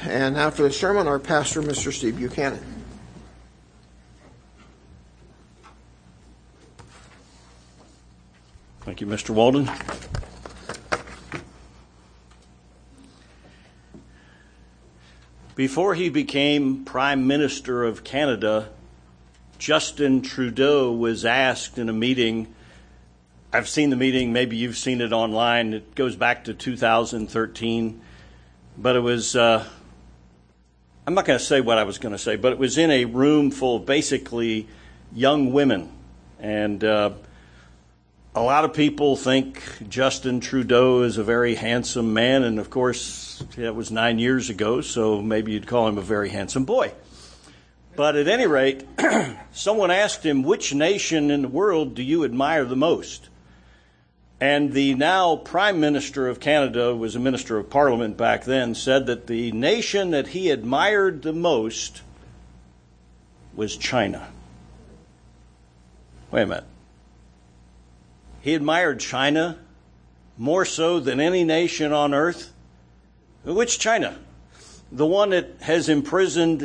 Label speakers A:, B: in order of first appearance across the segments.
A: And after the sermon, our pastor, Mr. Steve Buchanan.
B: Thank you, Mr. Walden. Before he became Prime Minister of Canada, Justin Trudeau was asked in a meeting. I've seen the meeting, maybe you've seen it online. It goes back to 2013. But it was, I'm not going to say what I was going to say, but it was in a room full of basically young women. And a lot of people think Justin Trudeau is a very handsome man. And of course, that was 9 years ago, so maybe you'd call him a very handsome boy. But at any rate, someone asked him, which nation in the world do you admire the most? And the now Prime Minister of Canada, was a Minister of Parliament back then, said that the nation that he admired the most was China. Wait a minute. He admired China more so than any nation on earth? Which China? The one that has imprisoned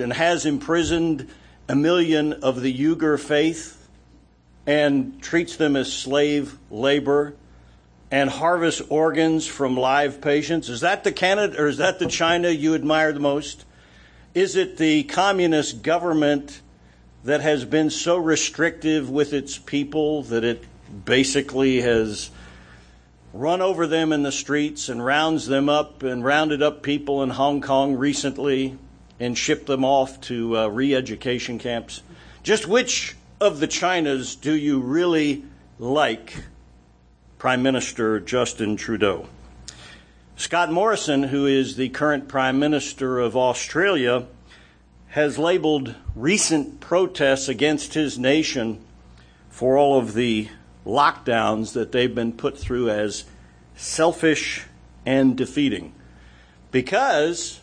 B: a million of the Uyghur faith and treats them as slave labor and harvests organs from live patients? Is that the Canada, or is that the China you admire the most? Is it the communist government that has been so restrictive with its people that it basically has run over them in the streets and rounds them up and rounded up people in Hong Kong recently and shipped them off to re-education camps? Just which of the Chinas do you really like, Prime Minister Justin Trudeau? Scott Morrison, who is the current Prime Minister of Australia, has labeled recent protests against his nation for all of the lockdowns that they've been put through as selfish and defeating. Because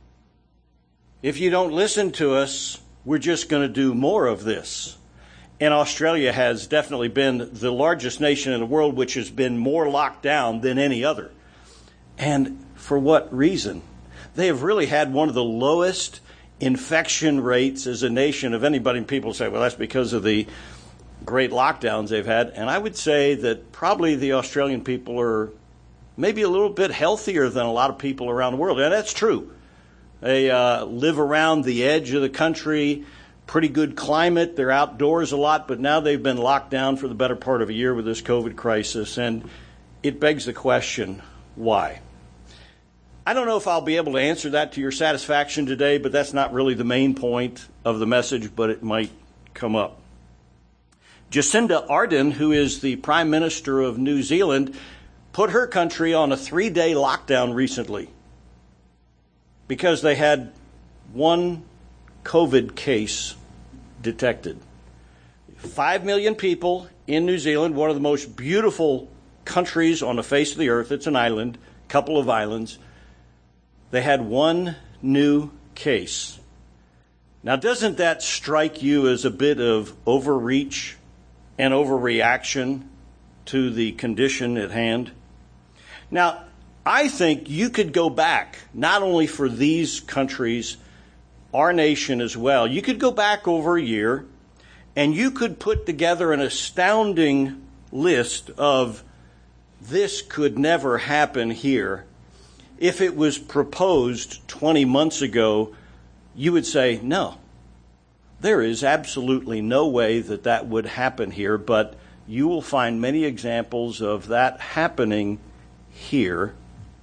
B: if you don't listen to us, we're just going to do more of this. And Australia has definitely been the largest nation in the world which has been more locked down than any other. And for what reason? They have really had one of the lowest infection rates as a nation of anybody. People say, well, that's because of the great lockdowns they've had. And I would say that probably the Australian people are maybe a little bit healthier than a lot of people around the world. And that's true. They live around the edge of the country, pretty good climate. They're outdoors a lot, but now they've been locked down for the better part of a year with this COVID crisis. And it begs the question, why? I don't know if I'll be able to answer that to your satisfaction today, but that's not really the main point of the message, but it might come up. Jacinda Ardern, who is the Prime Minister of New Zealand, put her country on a 3-day lockdown recently because they had one COVID case detected. 5 million people in New Zealand, one of the most beautiful countries on the face of the earth. It's an island, a couple of islands. They had one new case. Now, doesn't that strike you as a bit of overreach and overreaction to the condition at hand? Now, I think you could go back, not only for these countries, our nation as well. You could go back over a year and you could put together an astounding list of this could never happen here. If it was proposed 20 months ago, you would say, no, there is absolutely no way that that would happen here, but you will find many examples of that happening here.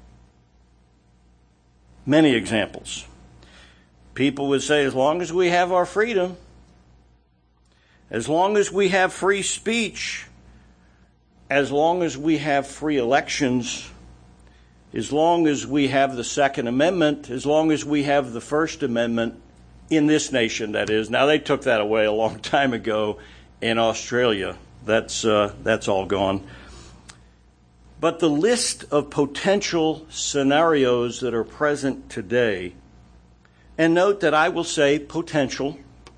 B: Many examples. People would say, as long as we have our freedom, as long as we have free speech, as long as we have free elections, as long as we have the Second Amendment, as long as we have the First Amendment, in this nation, that is. Now, they took that away a long time ago in Australia. That's all gone. But the list of potential scenarios that are present today, and note that I will say potential,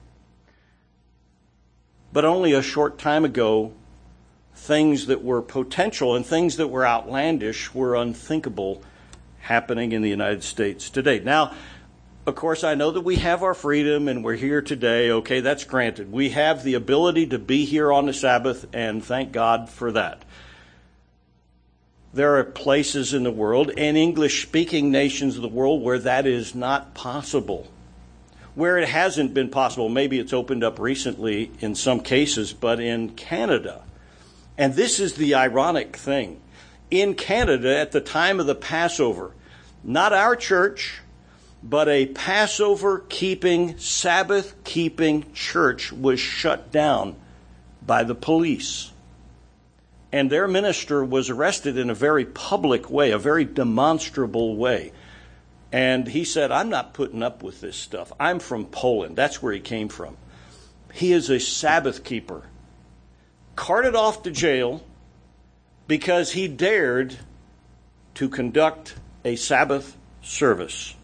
B: but only a short time ago, things that were potential and things that were outlandish were unthinkable happening in the United States today. Now, of course, I know that we have our freedom and we're here today. Okay, that's granted. We have the ability to be here on the Sabbath, and thank God for that. There are places in the world and English-speaking nations of the world where that is not possible, where it hasn't been possible. Maybe it's opened up recently in some cases, but in Canada, and this is the ironic thing, in Canada at the time of the Passover, not our church, but a Passover-keeping, Sabbath-keeping church was shut down by the police. And their minister was arrested in a very public way, a very demonstrable way. And he said, I'm not putting up with this stuff. I'm from Poland. That's where he came from. He is a Sabbath keeper. Carted off to jail because he dared to conduct a Sabbath service.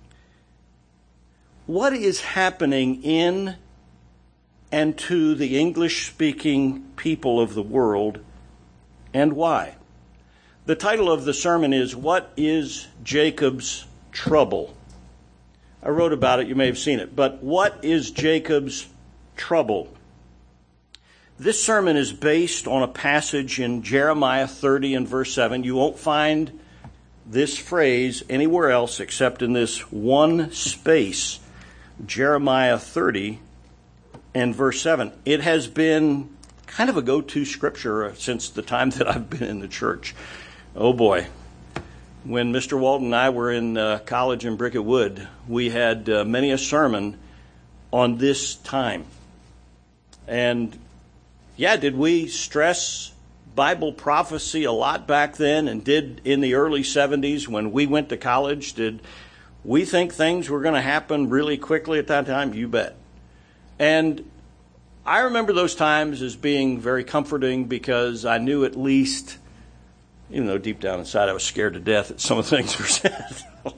B: What is happening in and to the English-speaking people of the world, and why? The title of the sermon is, What is Jacob's Trouble? I wrote about it, you may have seen it, but what is Jacob's trouble? This sermon is based on a passage in Jeremiah 30 and verse 7. You won't find this phrase anywhere else except in this one space, Jeremiah 30 and verse 7. It has been kind of a go-to scripture since the time that I've been in the church. Oh boy. When Mr. Walton and I were in college in Bricket Wood, we had many a sermon on this time. And yeah, did we stress Bible prophecy a lot back then, and did in the early 70s when we went to college? Did we think things were going to happen really quickly at that time? You bet. And I remember those times as being very comforting because I knew at least, even though deep down inside I was scared to death that some of the things were said,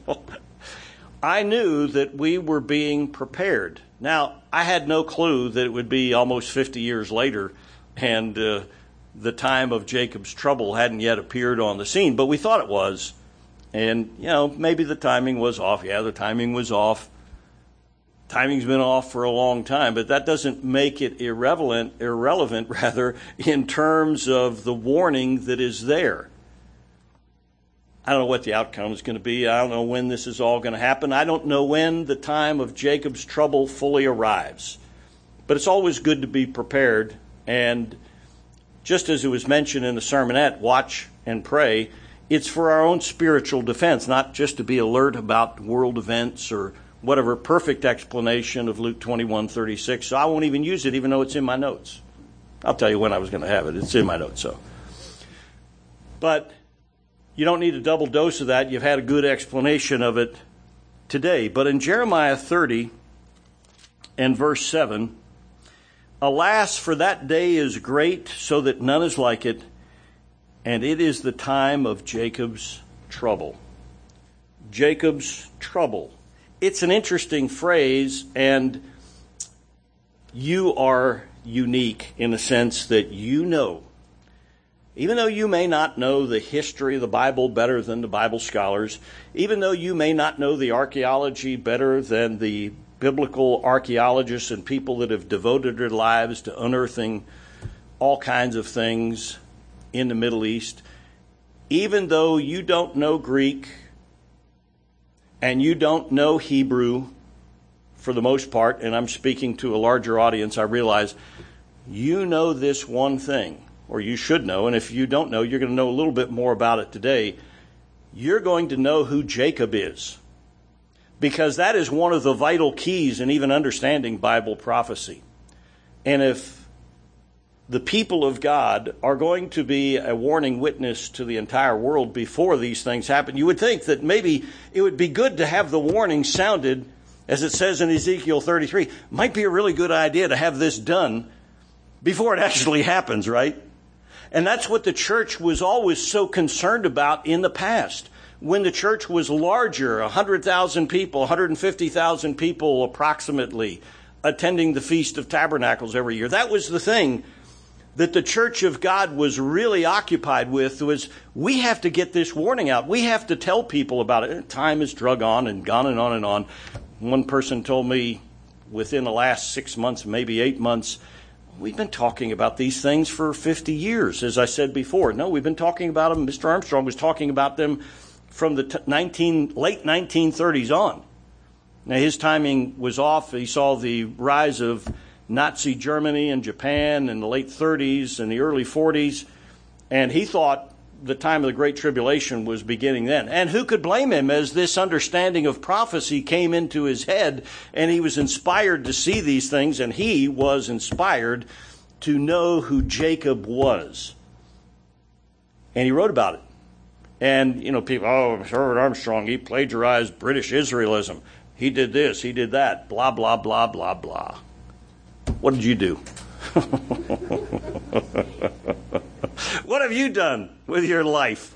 B: I knew that we were being prepared. Now, I had no clue that it would be almost 50 years later and the time of Jacob's trouble hadn't yet appeared on the scene, but we thought it was. And, maybe the timing was off. Yeah, the timing was off. Timing's been off for a long time, but that doesn't make it irrelevant, in terms of the warning that is there. I don't know what the outcome is going to be. I don't know when this is all going to happen. I don't know when the time of Jacob's trouble fully arrives. But it's always good to be prepared. And just as it was mentioned in the sermonette, watch and pray, it's for our own spiritual defense, not just to be alert about world events or whatever perfect explanation of Luke 21:36. So I won't even use it, even though it's in my notes. I'll tell you when I was going to have it. It's in my notes. But you don't need a double dose of that. You've had a good explanation of it today. But in Jeremiah 30 and verse 7, alas, for that day is great, so that none is like it, and it is the time of Jacob's trouble. Jacob's trouble. It's an interesting phrase, and you are unique in the sense that even though you may not know the history of the Bible better than the Bible scholars, even though you may not know the archaeology better than the biblical archaeologists and people that have devoted their lives to unearthing all kinds of things in the Middle East, even though you don't know Greek and you don't know Hebrew for the most part, and I'm speaking to a larger audience, I realize you know this one thing, or you should know, and if you don't know, you're going to know a little bit more about it today. You're going to know who Jacob is, because that is one of the vital keys in even understanding Bible prophecy. And if the people of God are going to be a warning witness to the entire world before these things happen, you would think that maybe it would be good to have the warning sounded, as it says in Ezekiel 33. Might be a really good idea to have this done before it actually happens, right? And that's what the church was always so concerned about in the past. When the church was larger, 100,000 people, 150,000 people approximately, attending the Feast of Tabernacles every year. That was the thing that the Church of God was really occupied with, was we have to get this warning out. We have to tell people about it. Time has drug on and gone and on and on. One person told me within the last 6 months, maybe 8 months, we've been talking about these things for 50 years, as I said before. No, we've been talking about them. Mr. Armstrong was talking about them from the late 1930s on. Now, his timing was off. He saw the rise of Nazi Germany and Japan in the late 30s and the early 40s, and he thought the time of the Great Tribulation was beginning then. And who could blame him, as this understanding of prophecy came into his head, and he was inspired to see these things, and he was inspired to know who Jacob was. And he wrote about it. And, people, Herbert Armstrong, he plagiarized British Israelism. He did this, he did that, blah, blah, blah, blah, blah. What did you do? What have you done with your life?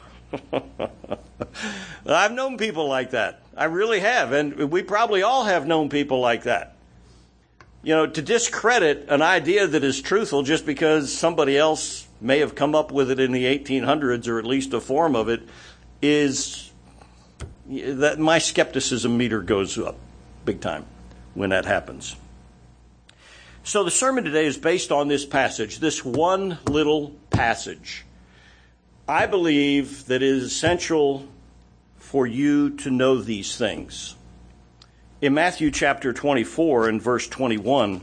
B: I've known people like that. I really have. And we probably all have known people like that. To discredit an idea that is truthful just because somebody else may have come up with it in the 1800s, or at least a form of it, is that my skepticism meter goes up big time when that happens. So the sermon today is based on this passage, this one little passage. I believe that it is essential for you to know these things. In Matthew chapter 24 and verse 21,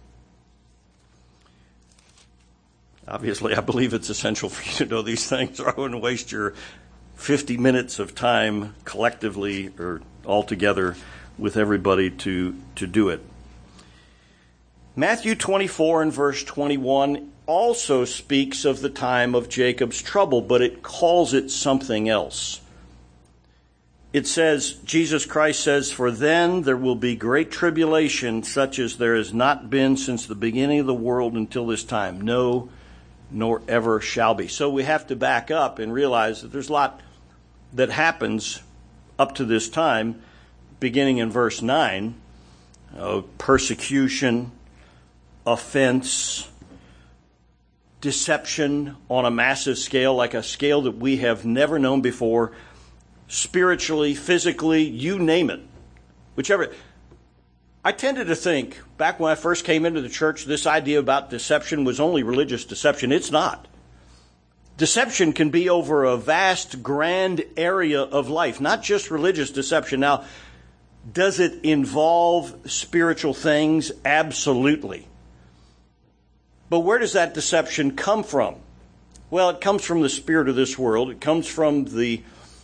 B: obviously I believe it's essential for you to know these things, or I wouldn't waste your 50 minutes of time collectively or altogether with everybody to do it. Matthew 24 and verse 21 also speaks of the time of Jacob's trouble, but it calls it something else. It says, Jesus Christ says, "For then there will be great tribulation, such as there has not been since the beginning of the world until this time. No, nor ever shall be." So we have to back up and realize that there's a lot that happens up to this time, beginning in verse 9, persecution, offense, deception on a massive scale, like a scale that we have never known before, spiritually, physically, you name it. Whichever. I tended to think, back when I first came into the church, this idea about deception was only religious deception. It's not. Deception can be over a vast, grand area of life, not just religious deception. Now, does it involve spiritual things? Absolutely. But where does that deception come from? Well, it comes from the spirit of this world. It comes from the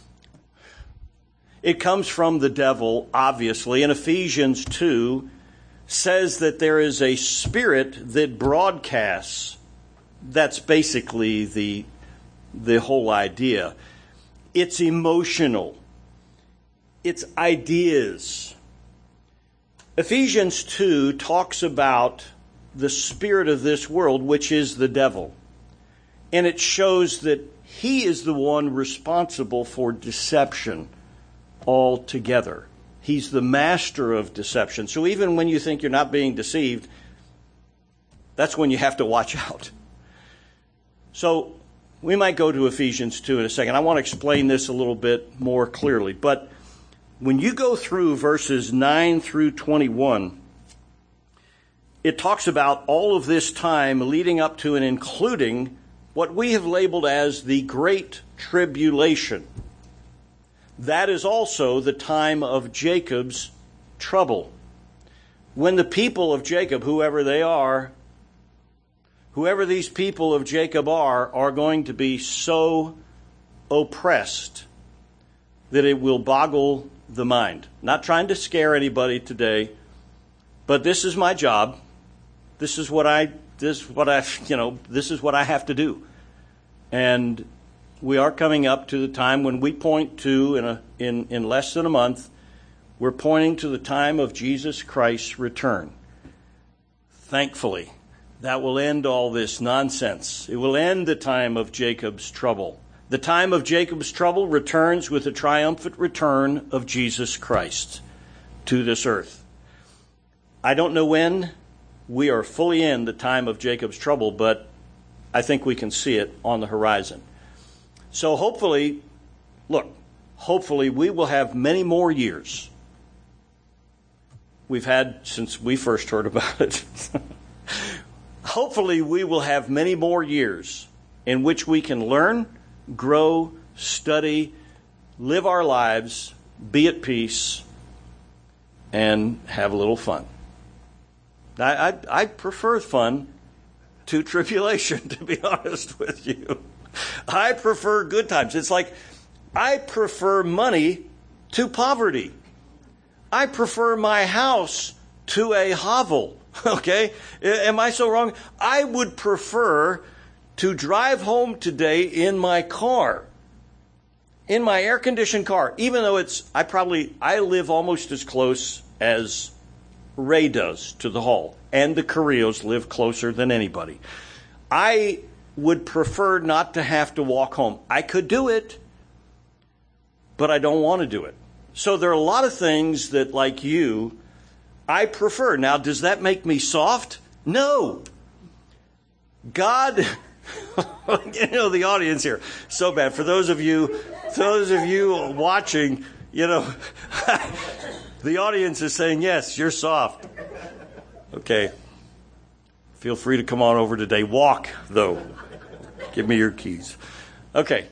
B: devil, obviously. And Ephesians 2 says that there is a spirit that broadcasts. That's basically the whole idea. It's emotional. It's ideas. Ephesians 2 talks about the spirit of this world, which is the devil. And it shows that he is the one responsible for deception altogether. He's the master of deception. So even when you think you're not being deceived, that's when you have to watch out. So we might go to Ephesians 2 in a second. I want to explain this a little bit more clearly. But when you go through verses 9 through 21, it talks about all of this time leading up to and including what we have labeled as the Great Tribulation. That is also the time of Jacob's trouble. When the people of Jacob, whoever they are, whoever these people of Jacob are going to be so oppressed that it will boggle the mind. Not trying to scare anybody today, but this is my job. This is what I have to do. And we are coming up to the time when we point to, in less than a month, we're pointing to the time of Jesus Christ's return. Thankfully, that will end all this nonsense. It will end the time of Jacob's trouble. The time of Jacob's trouble returns with the triumphant return of Jesus Christ to this earth. I don't know when we are fully in the time of Jacob's trouble, but I think we can see it on the horizon. So hopefully we will have many more years we've had since we first heard about it. Hopefully we will have many more years in which we can learn, grow, study, live our lives, be at peace, and have a little fun. I prefer fun to tribulation, to be honest with you. I prefer good times. It's like I prefer money to poverty. I prefer my house to a hovel. Okay? Am I so wrong? I would prefer to drive home today in my car, in my air-conditioned car, even though I live almost as close as Ray does to the hall, and the Carrillos live closer than anybody. I would prefer not to have to walk home. I could do it, but I don't want to do it. So there are a lot of things that, like you, I prefer. Now, does that make me soft? No. God, the audience here, so bad. For those of you watching, the audience is saying, yes, you're soft. Okay. Feel free to come on over today. Walk, though. Give me your keys. Okay.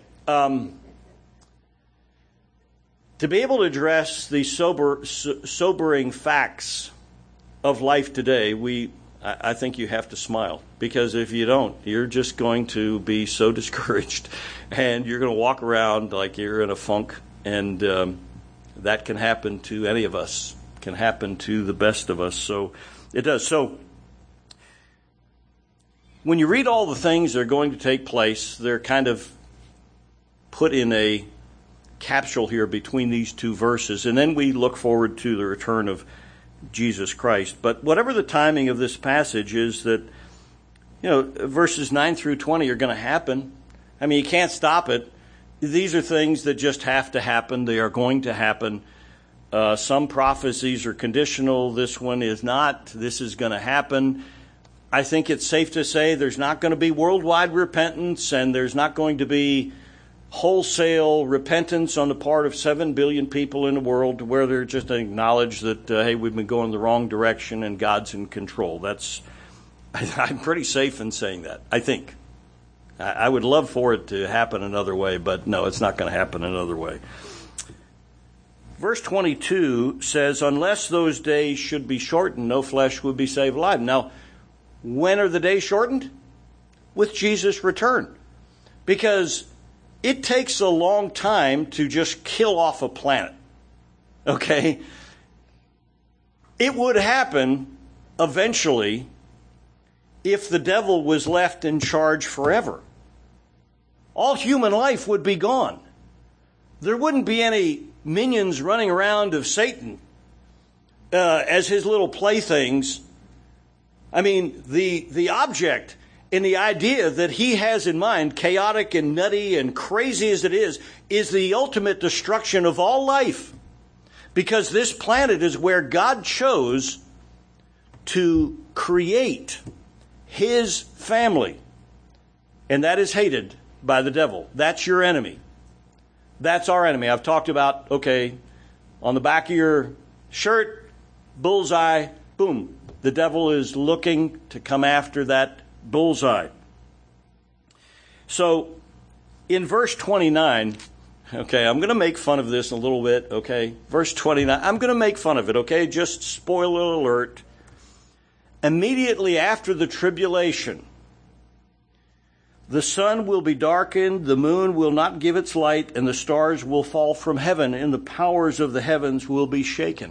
B: To be able to address the sobering facts of life today, I think you have to smile. Because if you don't, you're just going to be so discouraged. And you're going to walk around like you're in a funk. And that can happen to any of us. Can happen to the best of us. So it does. So when you read all the things that are going to take place, they're kind of put in a capsule here between these two verses, and then we look forward to the return of Jesus Christ. But whatever the timing of this passage is, that verses 9 through 20 are going to happen. I mean, you can't stop it. These are things that just have to happen. They are going to happen. Some prophecies are conditional. This one is not. This is going to happen. I think it's safe to say there's not going to be worldwide repentance, and there's not going to be wholesale repentance on the part of 7 billion people in the world, where they're just acknowledge that, hey, we've been going the wrong direction and God's in control. I'm pretty safe in saying that, I think. I would love for it to happen another way, but no, it's not going to happen another way. Verse 22 says, unless those days should be shortened, no flesh would be saved alive. Now, when are the days shortened? With Jesus' return. Because it takes a long time to just kill off a planet. Okay? It would happen eventually if the devil was left in charge forever. All human life would be gone. There wouldn't be any minions running around of Satan as his little playthings. I mean, the object and the idea that he has in mind, chaotic and nutty and crazy as it is the ultimate destruction of all life. Because this planet is where God chose to create his family. And that is hated by the devil. That's your enemy. That's our enemy. I've talked about, on the back of your shirt, bullseye, boom. The devil is looking to come after that bullseye. So, in verse 29, I'm going to make fun of this a little bit, Verse 29, I'm going to make fun of it, Just spoiler alert. Immediately after the tribulation, the sun will be darkened, the moon will not give its light, and the stars will fall from heaven, and the powers of the heavens will be shaken.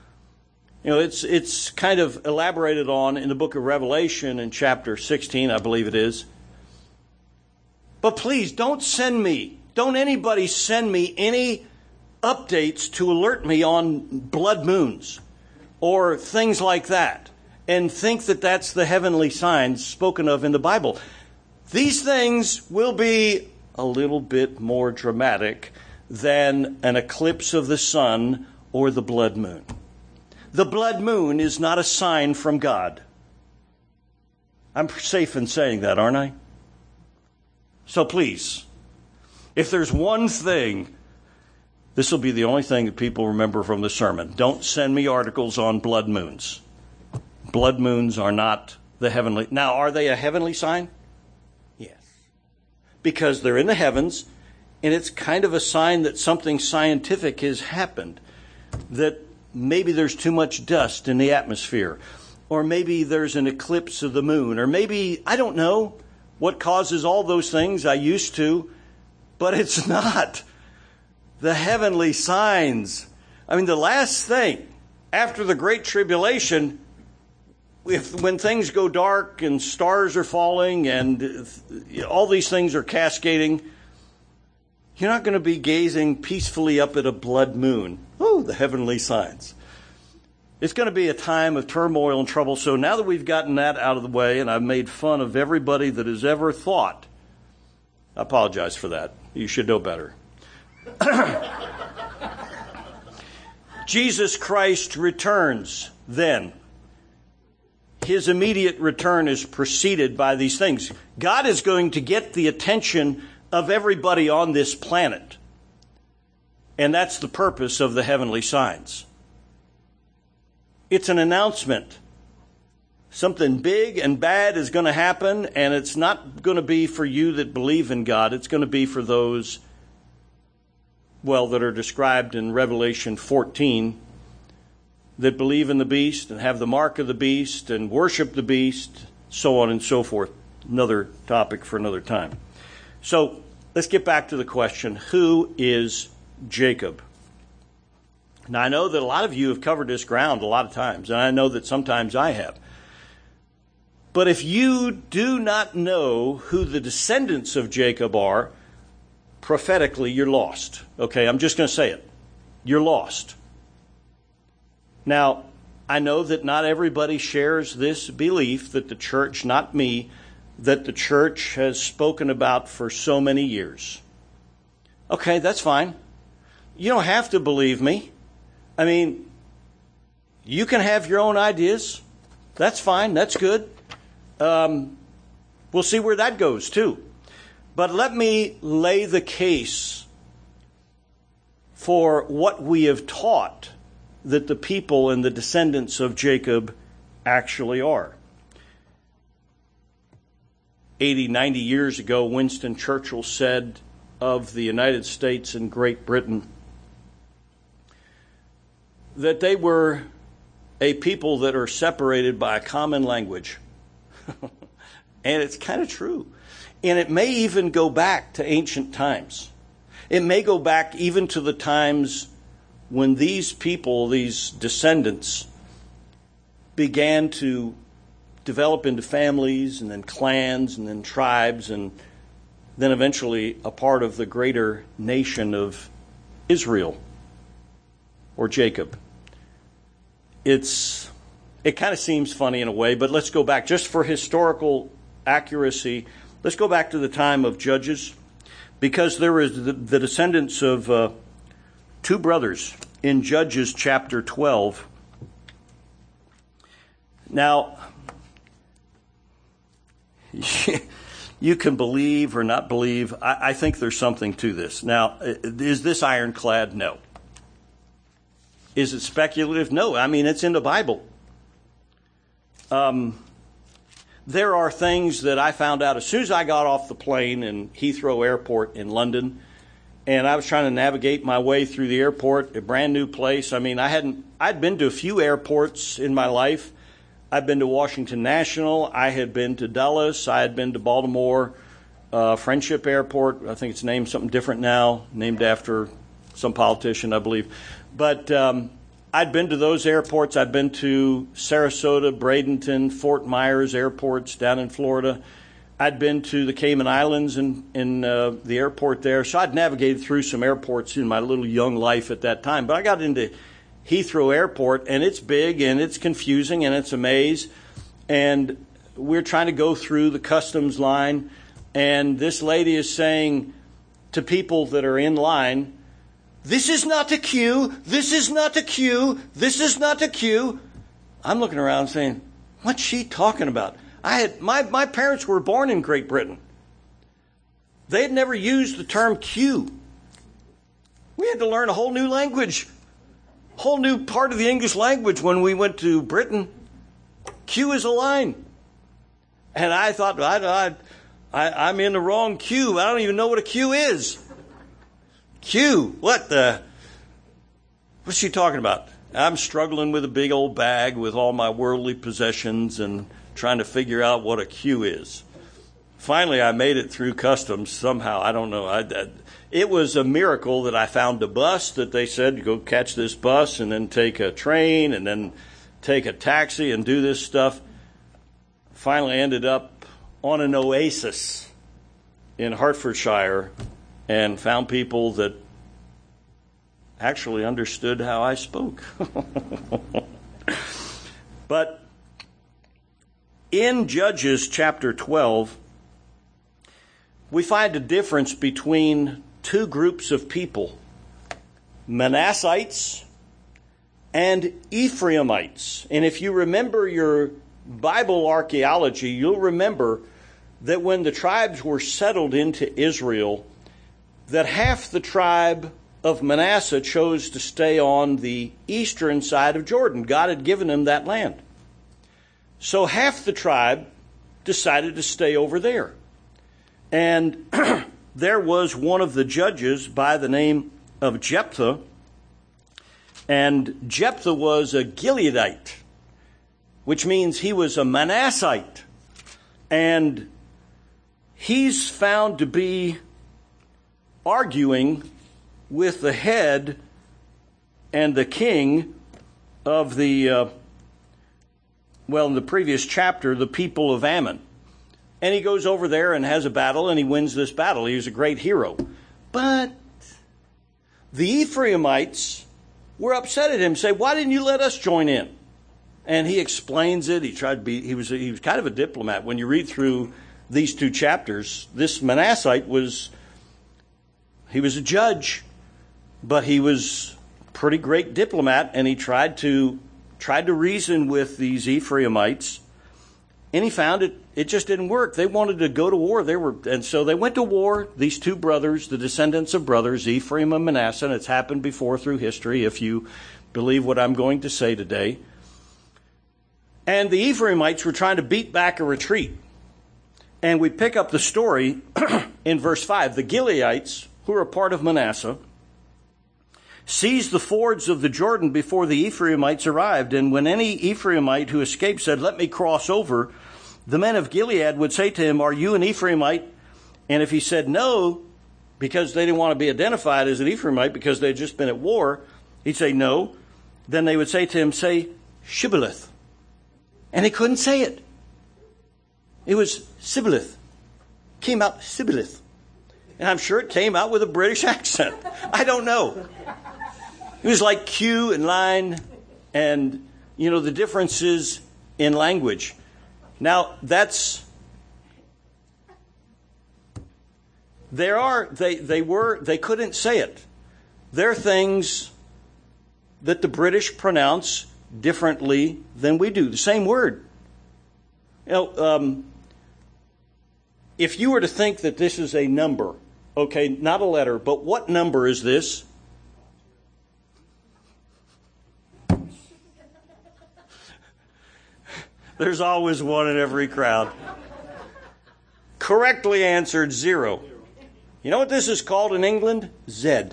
B: It's kind of elaborated on in the book of Revelation in chapter 16, I believe it is. But please, don't anybody send me any updates to alert me on blood moons or things like that and think that that's the heavenly signs spoken of in the Bible. These things will be a little bit more dramatic than an eclipse of the sun or the blood moon. The blood moon is not a sign from God. I'm safe in saying that, aren't I? So please, if there's one thing This will be the only thing that people remember from the sermon. Don't send me articles on blood moons. Blood moons are not the heavenly. Now, are they a heavenly sign? Yes. Because they're in the heavens, and it's kind of a sign that something scientific has happened. That maybe there's too much dust in the atmosphere. Or maybe there's an eclipse of the moon. Or maybe, I don't know what causes all those things. I used to. But it's not the heavenly signs. I mean, the last thing after the Great Tribulation, when things go dark and stars are falling and all these things are cascading, you're not going to be gazing peacefully up at a blood moon. Oh, the heavenly signs. It's going to be a time of turmoil and trouble. So now that we've gotten that out of the way and I've made fun of everybody that has ever thought, I apologize for that. You should know better. Jesus Christ returns then. His immediate return is preceded by these things. God is going to get the attention of everybody on this planet. And that's the purpose of the heavenly signs. It's an announcement. Something big and bad is going to happen, and it's not going to be for you that believe in God. It's going to be for those, that are described in Revelation 14, that believe in the beast and have the mark of the beast and worship the beast, so on and so forth. Another topic for another time. So let's get back to the question, who is Jacob? Now, I know that a lot of you have covered this ground a lot of times, and I know that sometimes I have. But if you do not know who the descendants of Jacob are, prophetically, you're lost. Okay, I'm just going to say it. You're lost. Now, I know that not everybody shares this belief that the church, not me, that the church has spoken about for so many years. Okay, that's fine. You don't have to believe me. I mean, you can have your own ideas. That's fine. That's good. We'll see where that goes too. But let me lay the case for what we have taught that the people and the descendants of Jacob actually are. 80, 90 years ago, Winston Churchill said of the United States and Great Britain that they were a people that are separated by a common language. And it's kind of true. And it may even go back to ancient times. It may go back even to the times when these people, these descendants, began to develop into families and then clans and then tribes and then eventually a part of the greater nation of Israel or Jacob. It kind of seems funny in a way, but let's go back just for historical accuracy. Let's go back to the time of Judges, because there is the descendants of two brothers in Judges chapter 12. Now, you can believe or not believe. I think there's something to this. Now, is this ironclad? No. Is it speculative? No. I mean, it's in the Bible. There are things that I found out as soon as I got off the plane in Heathrow Airport in London, and I was trying to navigate my way through the airport, a brand new place. I mean, I'd been to a few airports in my life. I'd been to Washington National. I had been to Dulles. I had been to Baltimore Friendship Airport. I think it's named something different now, named after some politician, I believe. But I'd been to those airports. I'd been to Sarasota, Bradenton, Fort Myers airports down in Florida. I'd been to the Cayman Islands in the airport there. So I'd navigated through some airports in my little young life at that time. But I got into Heathrow Airport, and it's big, and it's confusing, and it's a maze. And we're trying to go through the customs line, and this lady is saying to people that are in line, "This is not a queue. This is not a queue. This is not a queue." I'm looking around saying, what's she talking about? My parents were born in Great Britain. They had never used the term queue. We had to learn a whole new language, whole new part of the English language when we went to Britain. Q is a line. And I thought, I'm in the wrong queue. I don't even know what a queue is. Q, what's she talking about? I'm struggling with a big old bag with all my worldly possessions and trying to figure out what a queue is. Finally, I made it through customs somehow. I don't know. It was a miracle that I found a bus that they said, you go catch this bus and then take a train and then take a taxi and do this stuff. Finally ended up on an oasis in Hertfordshire and found people that actually understood how I spoke. But in Judges chapter 12, we find a difference between two groups of people, Manassites and Ephraimites. And if you remember your Bible archaeology, you'll remember that when the tribes were settled into Israel, that half the tribe of Manasseh chose to stay on the eastern side of Jordan. God had given them that land. So half the tribe decided to stay over there. And there was one of the judges by the name of Jephthah. And Jephthah was a Gileadite, which means he was a Manassite. And he's found to be arguing with the head and the king of the, in the previous chapter, the people of Ammon. And he goes over there and has a battle, and he wins this battle. He's a great hero. But the Ephraimites were upset at him, say, why didn't you let us join in? And he explains it. He was kind of a diplomat. When you read through these two chapters, this Manassite was a judge, but he was a pretty great diplomat, and he tried to reason with these Ephraimites, and he found it just didn't work. They wanted to go to war. And so they went to war, these two brothers, the descendants of brothers, Ephraim and Manasseh, and it's happened before through history, if you believe what I'm going to say today. And the Ephraimites were trying to beat back a retreat. And we pick up the story in verse 5. The Gileadites, who are a part of Manasseh, seized the fords of the Jordan before the Ephraimites arrived. And when any Ephraimite who escaped said, let me cross over, the men of Gilead would say to him, are you an Ephraimite? And if he said no, because they didn't want to be identified as an Ephraimite because they'd just been at war, he'd say no. Then they would say to him, say Shibboleth. And he couldn't say it. It was Sibboleth. Came out Sibboleth. And I'm sure it came out with a British accent. I don't know. It was like Q and line and, the differences in language. Now, they couldn't say it. There are things that the British pronounce differently than we do. The same word. If you were to think that this is a number, okay, not a letter, but what number is this? There's always one in every crowd. Correctly answered 0. You know what this is called in England? Z.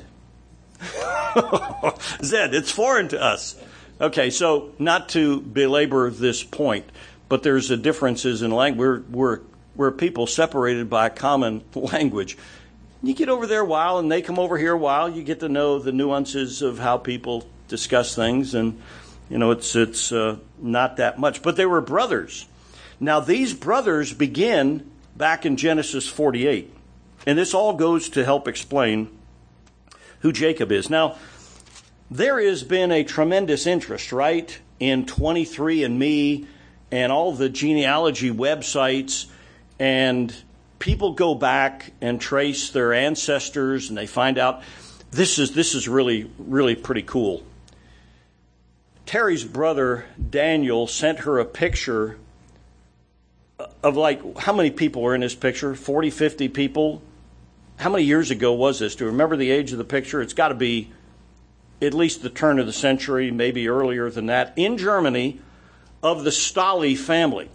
B: Z. It's foreign to us. Okay, so not to belabor this point, but there's differences in language. We're people separated by a common language. You get over there a while, and they come over here a while. You get to know the nuances of how people discuss things, and it's not that much. But they were brothers. Now, these brothers begin back in Genesis 48. And this all goes to help explain who Jacob is. Now, there has been a tremendous interest, right, in 23andMe and all the genealogy websites. And people go back and trace their ancestors, and they find out this is really, really pretty cool. Terry's brother, Daniel, sent her a picture of how many people are in this picture? 40, 50 people how many years ago was this? Do you remember the age of the picture? It's got to be at least the turn of the century, maybe earlier than that, in Germany, of the Stahli family.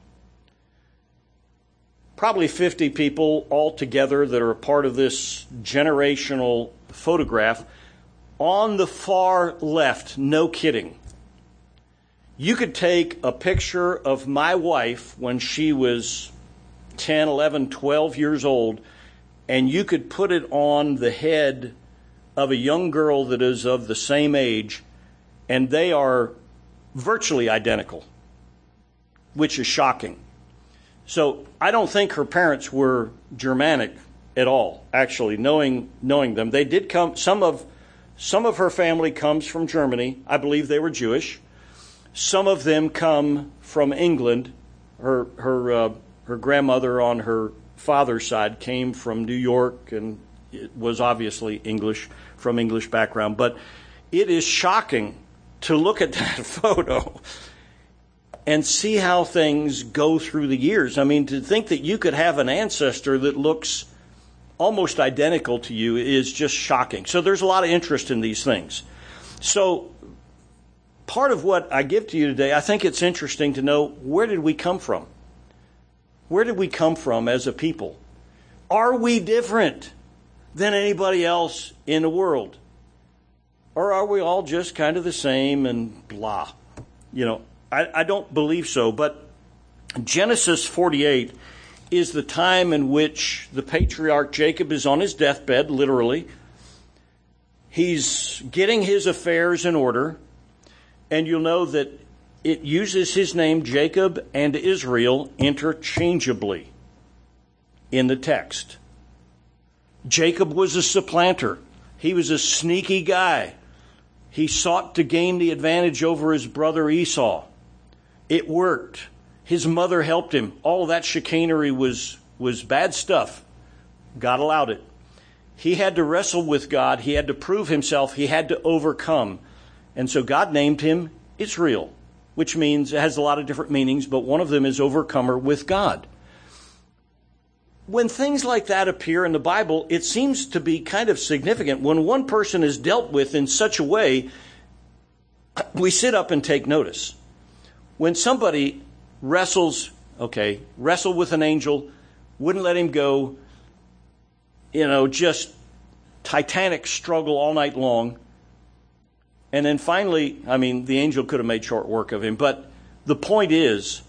B: Probably 50 people altogether that are a part of this generational photograph. On the far left, no kidding, you could take a picture of my wife when she was 10, 11, 12 years old, and you could put it on the head of a young girl that is of the same age, and they are virtually identical, which is shocking. So I don't think her parents were Germanic at all, actually, knowing them. They did come, some of her family comes from Germany. I believe they were Jewish. Some of them come from England. Her grandmother on her father's side came from New York and it was obviously English, from English background. But it is shocking to look at that photo and see how things go through the years. I mean, to think that you could have an ancestor that looks almost identical to you is just shocking. So there's a lot of interest in these things. So part of what I give to you today, I think it's interesting to know, where did we come from? Where did we come from as a people? Are we different than anybody else in the world? Or are we all just kind of the same and blah? You know, I don't believe so. But Genesis 48 is the time in which the patriarch Jacob is on his deathbed, literally. He's getting his affairs in order. And you'll know that it uses his name, Jacob and Israel, interchangeably in the text. Jacob was a supplanter. He was a sneaky guy. He sought to gain the advantage over his brother Esau. It worked. His mother helped him. All of that chicanery was bad stuff. God allowed it. He had to wrestle with God. He had to prove himself. He had to overcome. And so God named him Israel, which means, it has a lot of different meanings, but one of them is overcomer with God. When things like that appear in the Bible, it seems to be kind of significant. When one person is dealt with in such a way, we sit up and take notice. When somebody wrestled with an angel, wouldn't let him go, just titanic struggle all night long. And then finally, the angel could have made short work of him. But the point is,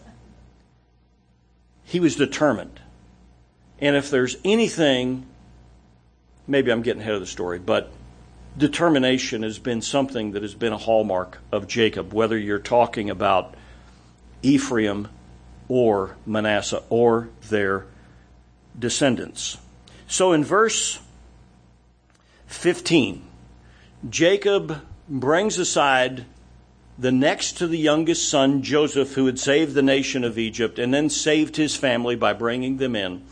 B: he was determined. And if there's anything, maybe I'm getting ahead of the story, but determination has been something that has been a hallmark of Jacob, whether you're talking about Ephraim or Manasseh or their descendants. So in verse 15, Jacob brings aside the next to the youngest son, Joseph, who had saved the nation of Egypt and then saved his family by bringing them in,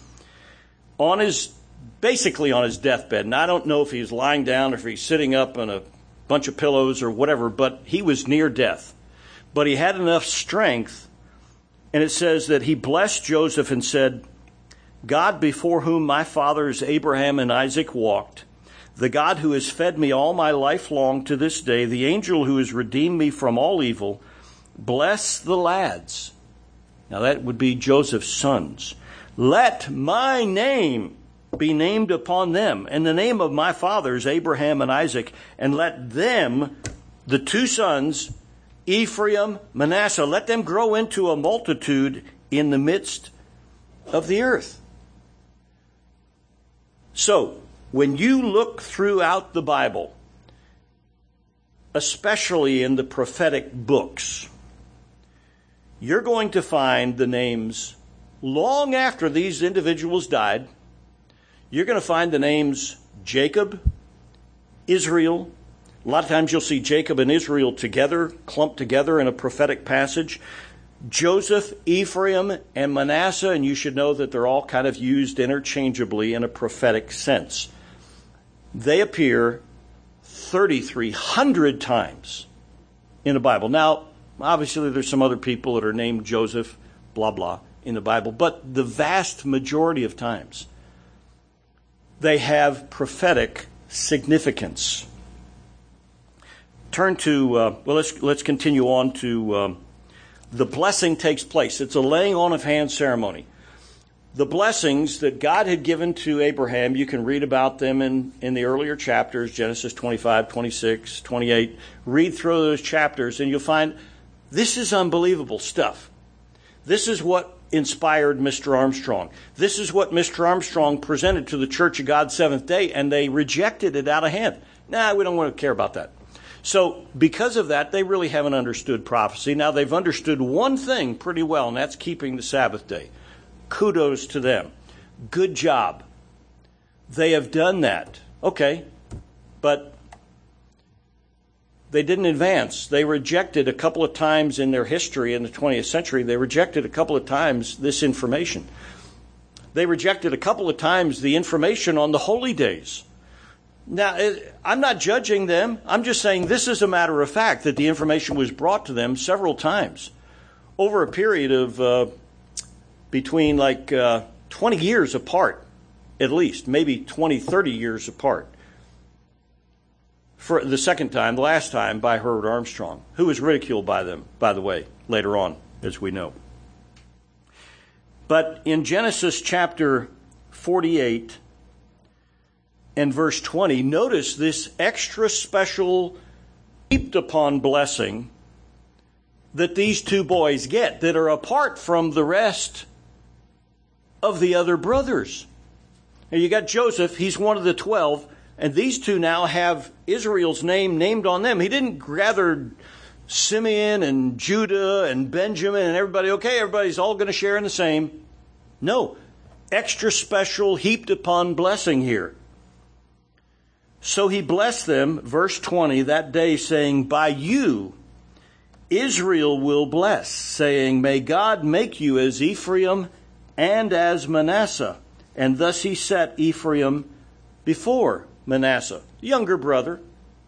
B: basically on his deathbed. And I don't know if he's lying down or if he's sitting up on a bunch of pillows or whatever, but he was near death. But he had enough strength, and it says that he blessed Joseph and said, God before whom my fathers Abraham and Isaac walked, the God who has fed me all my life long to this day, the angel who has redeemed me from all evil, bless the lads. Now that would be Joseph's sons. Let my name be named upon them, and the name of my fathers Abraham and Isaac, and let them, the two sons, Ephraim, Manasseh, let them grow into a multitude in the midst of the earth. So, when you look throughout the Bible, especially in the prophetic books, you're going to find the names long after these individuals died. You're going to find the names Jacob, Israel. A lot of times you'll see Jacob and Israel together, clumped together in a prophetic passage. Joseph, Ephraim, and Manasseh, and you should know that they're all kind of used interchangeably in a prophetic sense. They appear 3,300 times in the Bible. Now, obviously there's some other people that are named Joseph, blah, blah, in the Bible, but the vast majority of times They have prophetic significance. Turn to, let's continue on to the blessing takes place. It's a laying on of hands ceremony. The blessings that God had given to Abraham, you can read about them in the earlier chapters, Genesis 25, 26, 28. Read through those chapters and you'll find this is unbelievable stuff. This is what inspired Mr. Armstrong. This is what Mr. Armstrong presented to the Church of God Seventh Day, and they rejected it out of hand. Nah, we don't want to care about that. So because of that, they really haven't understood prophecy. Now they've understood one thing pretty well, and that's keeping the Sabbath day. Kudos to them. Good job. They have done that. Okay, but they didn't advance. They rejected a couple of times in their history in the 20th century, they rejected a couple of times this information. They rejected a couple of times the information on the holy days. Now, I'm not judging them. I'm just saying this is a matter of fact that the information was brought to them several times over a period of between 20 years apart, at least, maybe 20, 30 years apart. For the second time, the last time, by Herbert Armstrong, who was ridiculed by them, by the way, later on, as we know. But in Genesis chapter 48 and verse 20, notice this extra special heaped upon blessing that these two boys get that are apart from the rest of the other brothers. Now you got Joseph, he's one of the 12, and these two now have Israel's name named on them. He didn't gather Simeon and Judah and Benjamin and everybody, okay, everybody's all going to share in the same. No, extra special heaped upon blessing here. So he blessed them, verse 20, that day saying, by you Israel will bless, saying, may God make you as Ephraim and as Manasseh. And thus he set Ephraim before Manasseh, younger brother.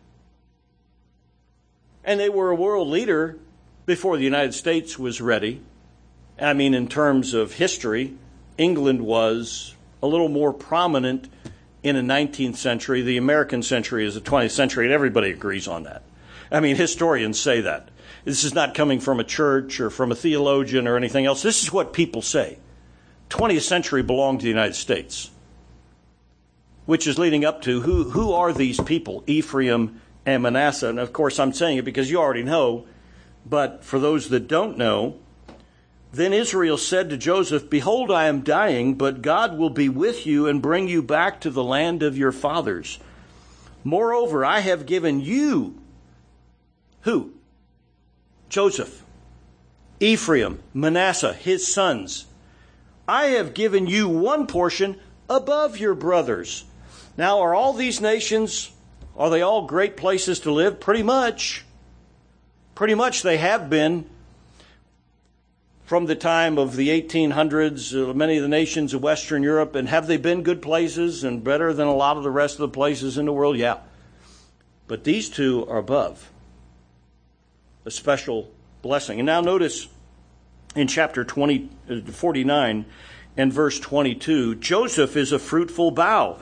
B: And they were a world leader before the United States was ready. I mean, in terms of history, England was a little more prominent in the 19th century. The American century is the 20th century, and everybody agrees on that. I mean, historians say that. This is not coming from a church or from a theologian or anything else. This is what people say. 20th century belonged to the United States, which is leading up to who are these people, Ephraim and Manasseh? And of course, I'm saying it because you already know, but for those that don't know, then Israel said to Joseph, behold, I am dying, but God will be with you and bring you back to the land of your fathers. Moreover, I have given you, who? Joseph, Ephraim, Manasseh, his sons. I have given you one portion above your brothers. Now, are all these nations, are they all great places to live? Pretty much. Pretty much they have been. From the time of the 1800s, many of the nations of Western Europe, and have they been good places and better than a lot of the rest of the places in the world? Yeah. But these two are above. A special blessing. And now notice in chapter 49 and verse 22, Joseph is a fruitful bough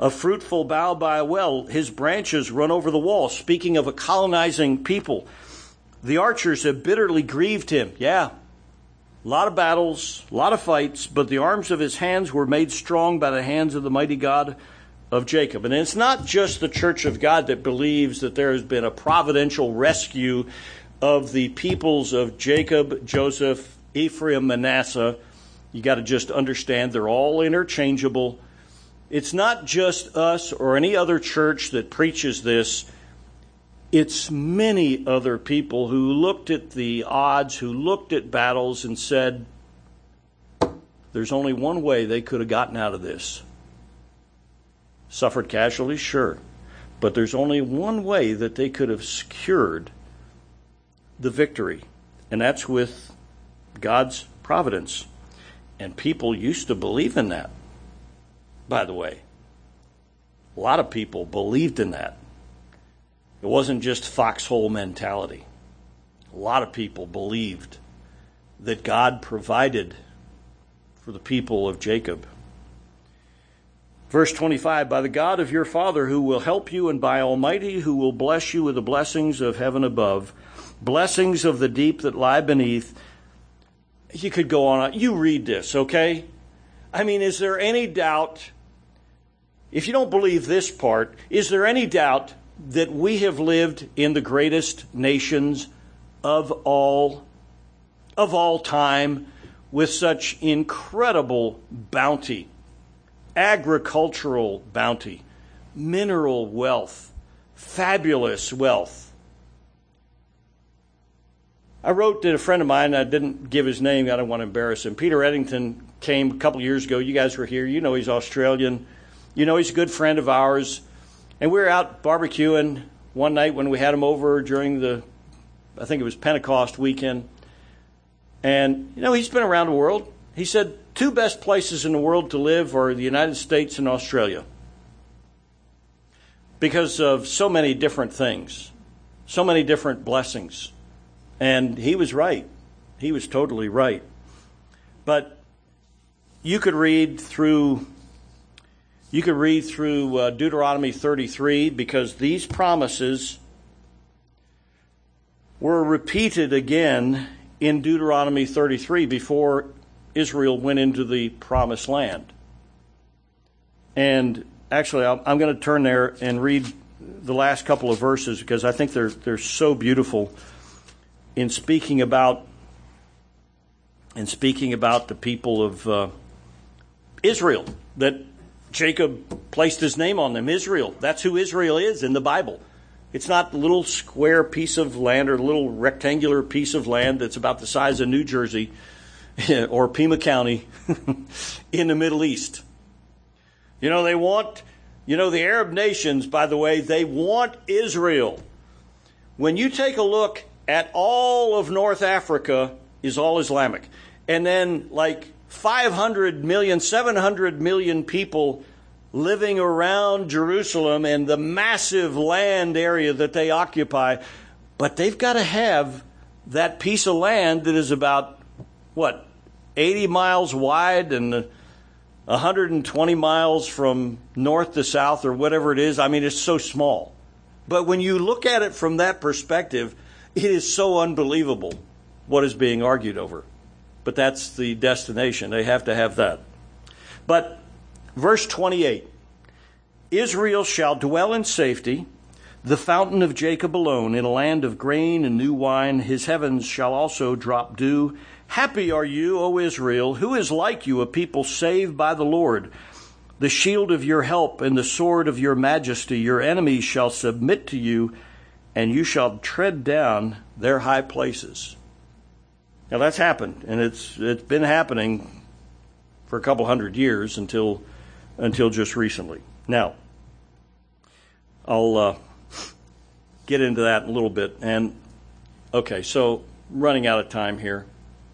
B: by a well. His branches run over the wall, speaking of a colonizing people. The archers have bitterly grieved him. Yeah. A lot of battles, a lot of fights, but the arms of his hands were made strong by the hands of the mighty God of Jacob. And it's not just the Church of God that believes that there has been a providential rescue of the peoples of Jacob, Joseph, Ephraim, Manasseh. You got to just understand they're all interchangeable. It's not just us or any other church that preaches this. It's many other people who looked at the odds, who looked at battles and said, there's only one way they could have gotten out of this. Suffered casualties, sure. But there's only one way that they could have secured the victory. And that's with God's providence. And people used to believe in that, by the way. A lot of people believed in that. It wasn't just foxhole mentality. A lot of people believed that God provided for the people of Jacob. Verse 25, by the God of your father who will help you, and by Almighty who will bless you with the blessings of heaven above, blessings of the deep that lie beneath. You could go on. You read this, okay? I mean, is there any doubt, if you don't believe this part, is there any doubt that we have lived in the greatest nations of all time with such incredible bounty, agricultural bounty, mineral wealth, fabulous wealth? I wrote to a friend of mine, I didn't give his name, I don't want to embarrass him. Peter Eddington came a couple years ago. You guys were here. You know he's Australian. You know he's a good friend of ours. And we were out barbecuing one night when we had him over during I think it was Pentecost weekend. And, he's been around the world. He said, 2 best places in the world to live are the United States and Australia. Because of so many different things, so many different blessings. And he was right. He was totally right. But you could read through Deuteronomy 33, because these promises were repeated again in Deuteronomy 33 before Israel went into the promised land. And actually, I'm going to turn there and read the last couple of verses, because I think they're so beautiful in speaking about the people of Israel, that Jacob placed his name on them. Israel. That's who Israel is in the Bible. It's not a little square piece of land or a little rectangular piece of land that's about the size of New Jersey or Pima County in the Middle East. The Arab nations, by the way, they want Israel. When you take a look at all of North Africa, is all Islamic. And then like 500 million, 700 million people living around Jerusalem and the massive land area that they occupy. But they've got to have that piece of land that is about, 80 miles wide and 120 miles from north to south or whatever it is. I mean, it's so small. But when you look at it from that perspective, it is so unbelievable what is being argued over. But that's the destination. They have to have that. But verse 28, Israel shall dwell in safety, the fountain of Jacob alone, in a land of grain and new wine. His heavens shall also drop dew. Happy are you, O Israel. Who is like you, a people saved by the Lord? The shield of your help and the sword of your majesty. Your enemies shall submit to you, and you shall tread down their high places. Now that's happened, and it's been happening for a couple hundred years until just recently. Now, I'll get into that in a little bit. And okay, so running out of time here.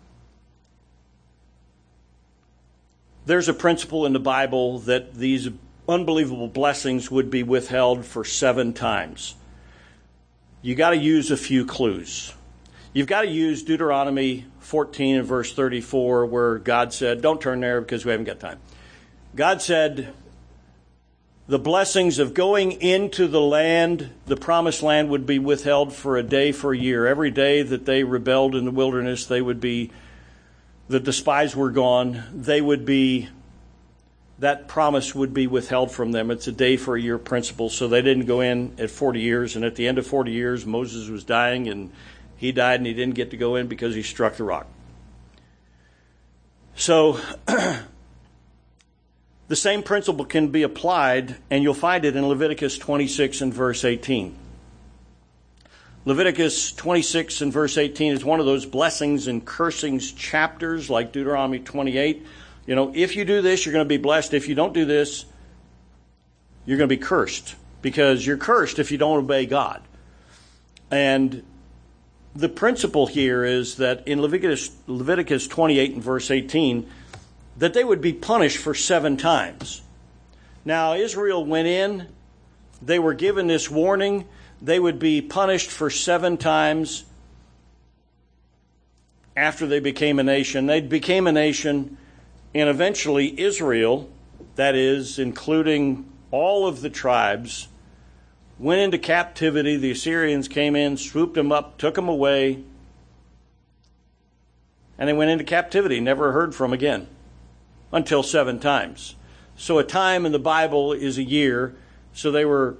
B: There's a principle in the Bible that these unbelievable blessings would be withheld for 7 times. You got to use a few clues. You've got to use Deuteronomy 14 and verse 34, where God said, don't turn there because we haven't got time. God said the blessings of going into the land, the promised land, would be withheld for a day, for a year. Every day that they rebelled in the wilderness, that the spies were gone, that promise would be withheld from them. It's a day for a year principle, so they didn't go in at 40 years. And at the end of 40 years, Moses was dying, and he died, and he didn't get to go in because he struck the rock. So the same principle can be applied, and you'll find it in Leviticus 26 and verse 18. Leviticus 26 and verse 18 is one of those blessings and cursings chapters like Deuteronomy 28. If you do this, you're going to be blessed. If you don't do this, you're going to be cursed, because you're cursed if you don't obey God. And the principle here is that in Leviticus 28 and verse 18, that they would be punished for 7 times. Now, Israel went in. They were given this warning. They would be punished for 7 times after they became a nation. They became a nation, and eventually Israel, that is, including all of the tribes, went into captivity. The Assyrians came in, swooped them up, took them away, and they went into captivity, never heard from again, until 7 times. So a time in the Bible is a year. So they were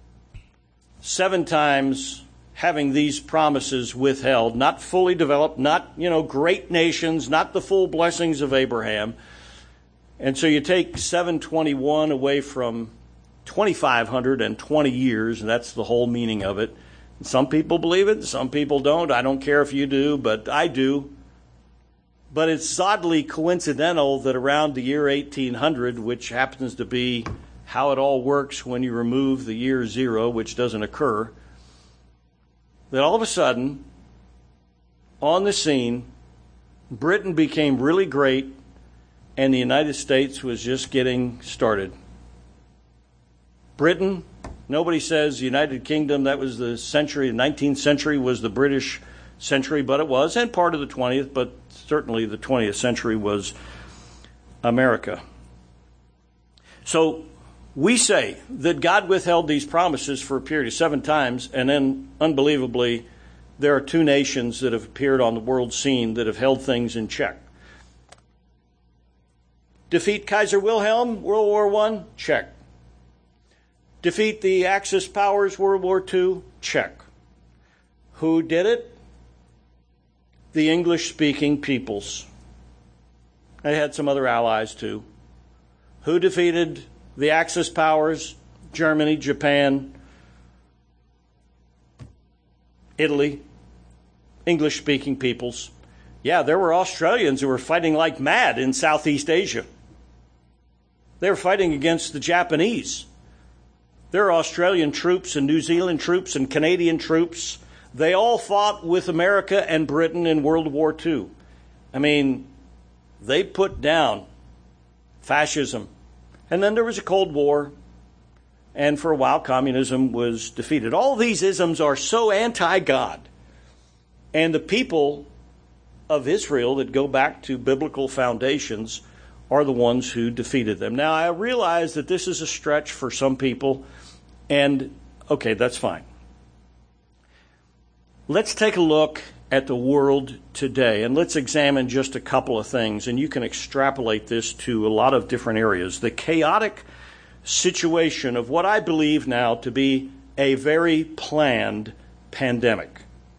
B: 7 times having these promises withheld, not fully developed, not, great nations, not the full blessings of Abraham. And so you take 721 away from 2,520 years, and that's the whole meaning of it. Some people believe it, some people don't. I don't care if you do, but I do. But it's oddly coincidental that around the year 1800, which happens to be how it all works when you remove the year 0, which doesn't occur, that all of a sudden, on the scene, Britain became really great, and the United States was just getting started. Britain, nobody says the United Kingdom, that was the century, the 19th century was the British century, but it was, and part of the 20th, but certainly the 20th century was America. So we say that God withheld these promises for a period of 7 times, and then, unbelievably, there are 2 nations that have appeared on the world scene that have held things in check. Defeat Kaiser Wilhelm, World War I? Check. Defeat the Axis powers, World War II? Check. Who did it? The English-speaking peoples. They had some other allies too. Who defeated the Axis powers? Germany, Japan, Italy, English-speaking peoples. Yeah, there were Australians who were fighting like mad in Southeast Asia. They were fighting against the Japanese. There are Australian troops and New Zealand troops and Canadian troops. They all fought with America and Britain in World War II. I mean, they put down fascism. And then there was a Cold War. And for a while, communism was defeated. All these isms are so anti-God. And the people of Israel that go back to biblical foundations are the ones who defeated them. Now, I realize that this is a stretch for some people. And, okay, that's fine. Let's take a look at the world today, and let's examine just a couple of things, and you can extrapolate this to a lot of different areas. The chaotic situation of what I believe now to be a very planned pandemic,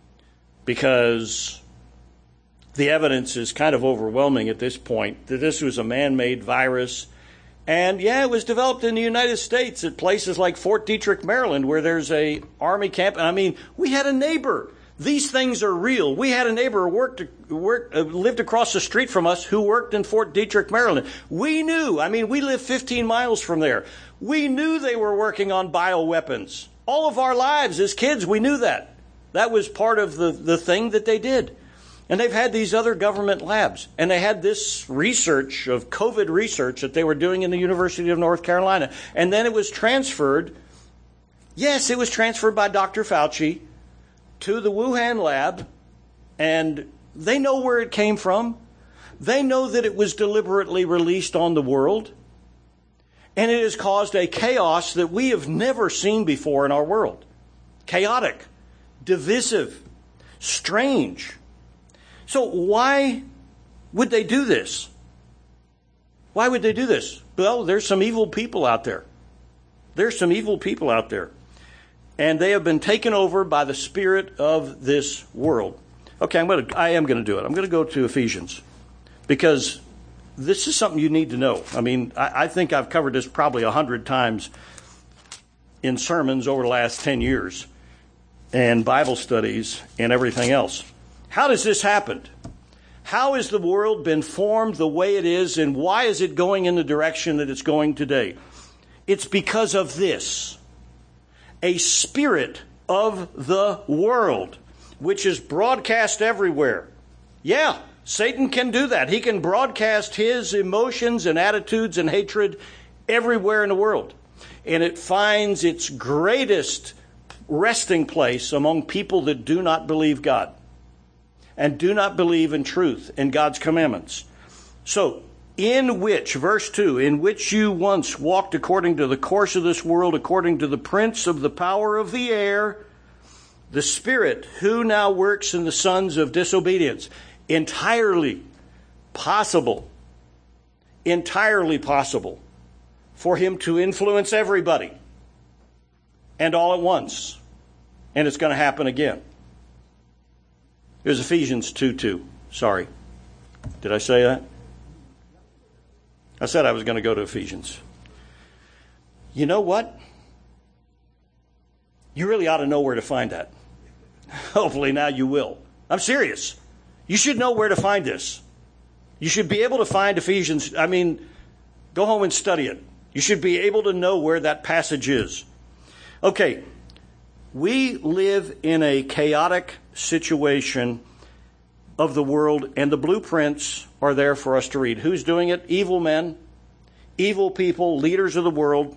B: because the evidence is kind of overwhelming at this point that this was a man-made virus. And yeah, it was developed in the United States at places like Fort Detrick, Maryland, where there's a Army camp. I mean, we had a neighbor. These things are real. We had a neighbor who lived across the street from us who worked in Fort Detrick, Maryland. We knew. I mean, we lived 15 miles from there. We knew they were working on bioweapons. All of our lives as kids, we knew that. That was part of the thing that they did. And they've had these other government labs. And they had this research of COVID research that they were doing in the University of North Carolina. And then it was transferred. Yes, it was transferred by Dr. Fauci to the Wuhan lab. And they know where it came from. They know that it was deliberately released on the world. And it has caused a chaos that we have never seen before in our world. Chaotic, divisive, strange. So why would they do this? Why would they do this? Well, there's some evil people out there. There's some evil people out there. And they have been taken over by the spirit of this world. Okay, I am going to do it. I'm going to go to Ephesians, because this is something you need to know. I mean, I think I've covered this probably 100 times in sermons over the last 10 years and Bible studies and everything else. How does this happen? How has the world been formed the way it is, and why is it going in the direction that it's going today? It's because of this. A spirit of the world, which is broadcast everywhere. Yeah, Satan can do that. He can broadcast his emotions and attitudes and hatred everywhere in the world. And it finds its greatest resting place among people that do not believe God and do not believe in truth and God's commandments. So in which, verse 2, in which you once walked according to the course of this world, according to the prince of the power of the air, the Spirit who now works in the sons of disobedience. Entirely possible for him to influence everybody and all at once. And it's going to happen again. Here's Ephesians 2:2. Sorry. Did I say that? I said I was going to go to Ephesians. You know what? You really ought to know where to find that. Hopefully now you will. I'm serious. You should know where to find this. You should be able to find Ephesians. Go home and study it. You should be able to know where that passage is. Okay. We live in a chaotic situation of the world, and the blueprints are there for us to read. Who's doing it? Evil men, evil people, leaders of the world.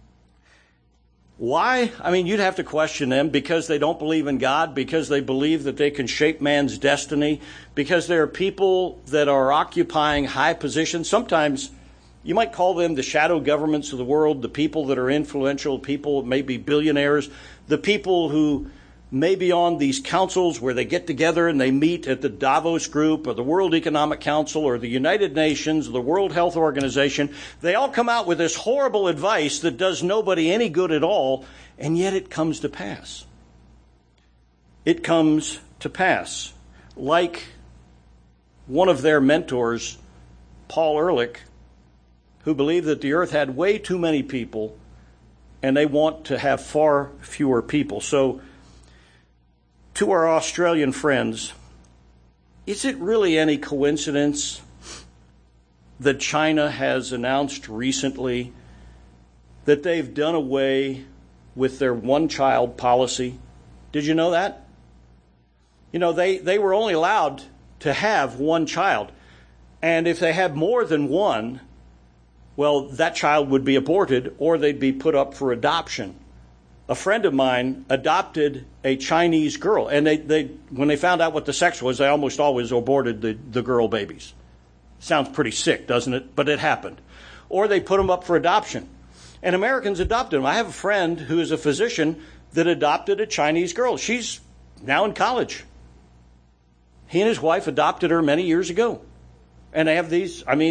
B: Why? You'd have to question them because they don't believe in God, because they believe that they can shape man's destiny, because there are people that are occupying high positions. Sometimes you might call them the shadow governments of the world, the people that are influential, people maybe billionaires, the people who may be on these councils where they get together and they meet at the Davos Group or the World Economic Council or the United Nations or the World Health Organization. They all come out with this horrible advice that does nobody any good at all, and yet it comes to pass. It comes to pass. Like one of their mentors, Paul Ehrlich, who believed that the earth had way too many people and they want to have far fewer people. So, to our Australian friends, is it really any coincidence that China has announced recently that they've done away with their one-child policy? Did you know that? They were only allowed to have one child. And if they had more than one, well, that child would be aborted or they'd be put up for adoption. A friend of mine adopted a Chinese girl, and they when they found out what the sex was, they almost always aborted the girl babies. Sounds pretty sick, doesn't it? But it happened. Or they put them up for adoption. And Americans adopted them. I have a friend who is a physician that adopted a Chinese girl. She's now in college. He and his wife adopted her many years ago. And they have these, a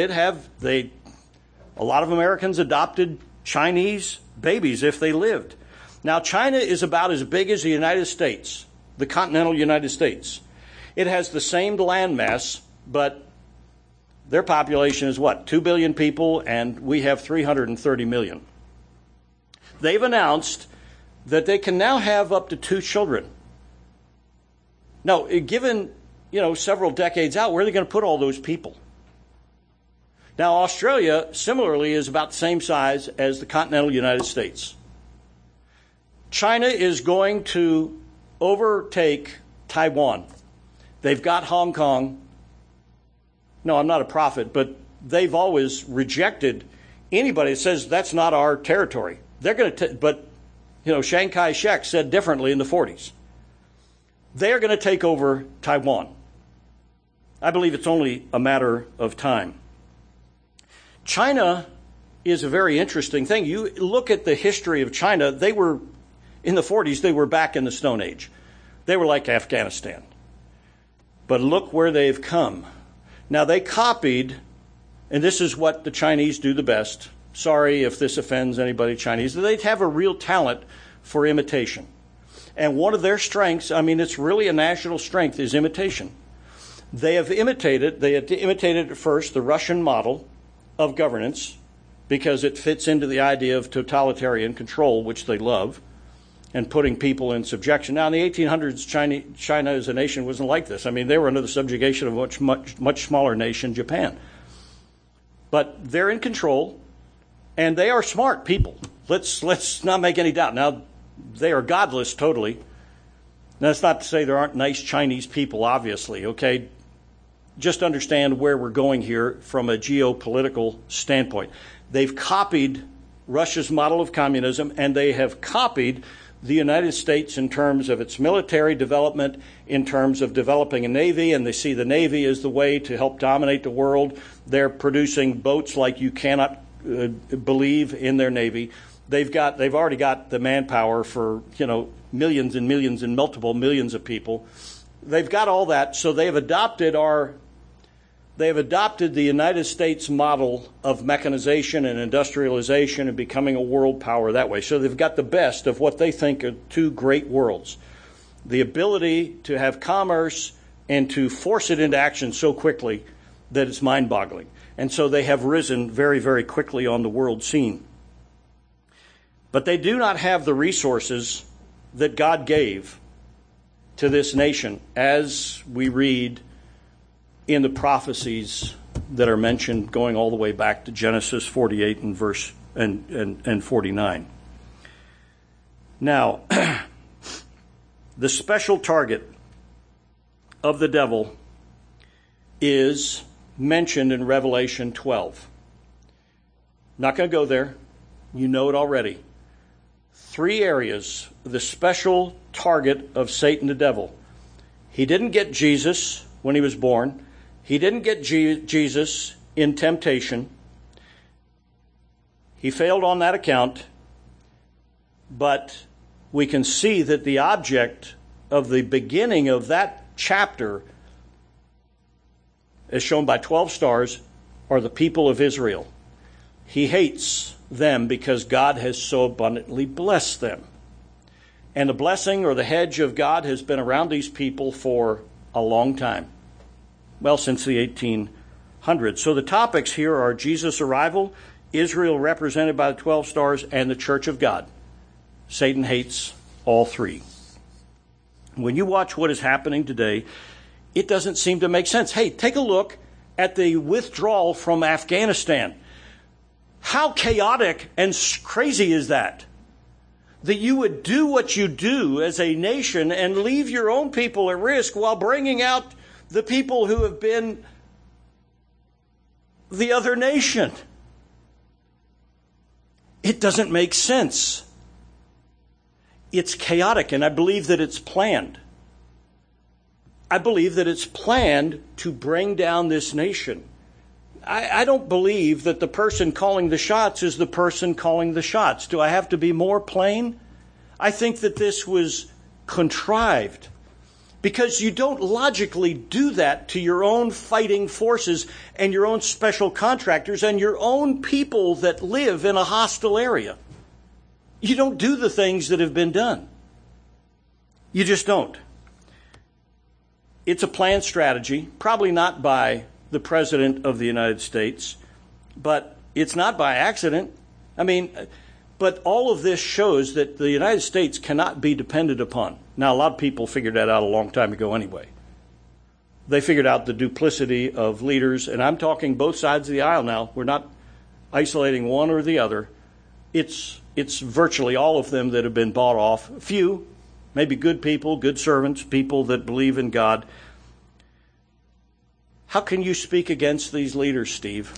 B: lot of Americans adopted Chinese babies if they lived. Now, China is about as big as the United States, the continental United States. It has the same landmass, but their population is 2 billion people, and we have 330 million. They've announced that they can now have up to 2 children. Now, given, several decades out, where are they going to put all those people? Now, Australia, similarly, is about the same size as the continental United States. China is going to overtake Taiwan. They've got Hong Kong. No, I'm not a prophet, but they've always rejected anybody that says that's not our territory. They're going to, but Chiang Kai-shek said differently in the 40s. They are going to take over Taiwan. I believe it's only a matter of time. China is a very interesting thing. You look at the history of China, in the 40s, they were back in the Stone Age. They were like Afghanistan. But look where they've come. Now, they copied, and this is what the Chinese do the best. Sorry if this offends anybody Chinese. They have a real talent for imitation. And one of their strengths, it's really a national strength, is imitation. They had imitated at first the Russian model of governance because it fits into the idea of totalitarian control, which they love, and putting people in subjection. Now, in the 1800s, China as a nation wasn't like this. They were under the subjugation of a much smaller nation, Japan. But they're in control, and they are smart people. Let's not make any doubt. Now, they are godless totally. Now, that's not to say there aren't nice Chinese people, obviously, okay? Just understand where we're going here from a geopolitical standpoint. They've copied Russia's model of communism, and they have copied the United States in terms of its military development, in terms of developing a Navy, and they see the Navy as the way to help dominate the world. They're producing boats like you cannot believe in their Navy. They've already got the manpower for, millions and millions and multiple millions of people. They've got all that, so they have adopted the United States model of mechanization and industrialization and becoming a world power that way. So they've got the best of what they think are two great worlds. The ability to have commerce and to force it into action so quickly that it's mind-boggling. And so they have risen very, very quickly on the world scene. But they do not have the resources that God gave to this nation, as we read in the prophecies that are mentioned going all the way back to Genesis 48 and verse and 49. Now, the special target of the devil is mentioned in Revelation 12. Not going to go there. You know it already. 3 areas, the special target of Satan the devil. He didn't get Jesus when he was born. He didn't get Jesus in temptation. He failed on that account. But we can see that the object of the beginning of that chapter, as shown by 12 stars, are the people of Israel. He hates them because God has so abundantly blessed them. And the blessing or the hedge of God has been around these people for a long time. Well, since the 1800s. So the topics here are Jesus' arrival, Israel represented by the 12 stars, and the church of God. Satan hates all 3. When you watch what is happening today, it doesn't seem to make sense. Hey, take a look at the withdrawal from Afghanistan. How chaotic and crazy is that? That you would do what you do as a nation and leave your own people at risk while bringing out the people who have been the other nation. It doesn't make sense. It's chaotic, and I believe that it's planned. I believe that it's planned to bring down this nation. I don't believe that the person calling the shots is the person calling the shots. Do I have to be more plain? I think that this was contrived because you don't logically do that to your own fighting forces and your own special contractors and your own people that live in a hostile area. You don't do the things that have been done. You just don't. It's a planned strategy, probably not by the President of the United States, but it's not by accident. But all of this shows that the United States cannot be depended upon. Now, a lot of people figured that out a long time ago anyway. They figured out the duplicity of leaders, and I'm talking both sides of the aisle now. We're not isolating one or the other. It's virtually all of them that have been bought off. A few, maybe good people, good servants, people that believe in God. How can you speak against these leaders, Steve?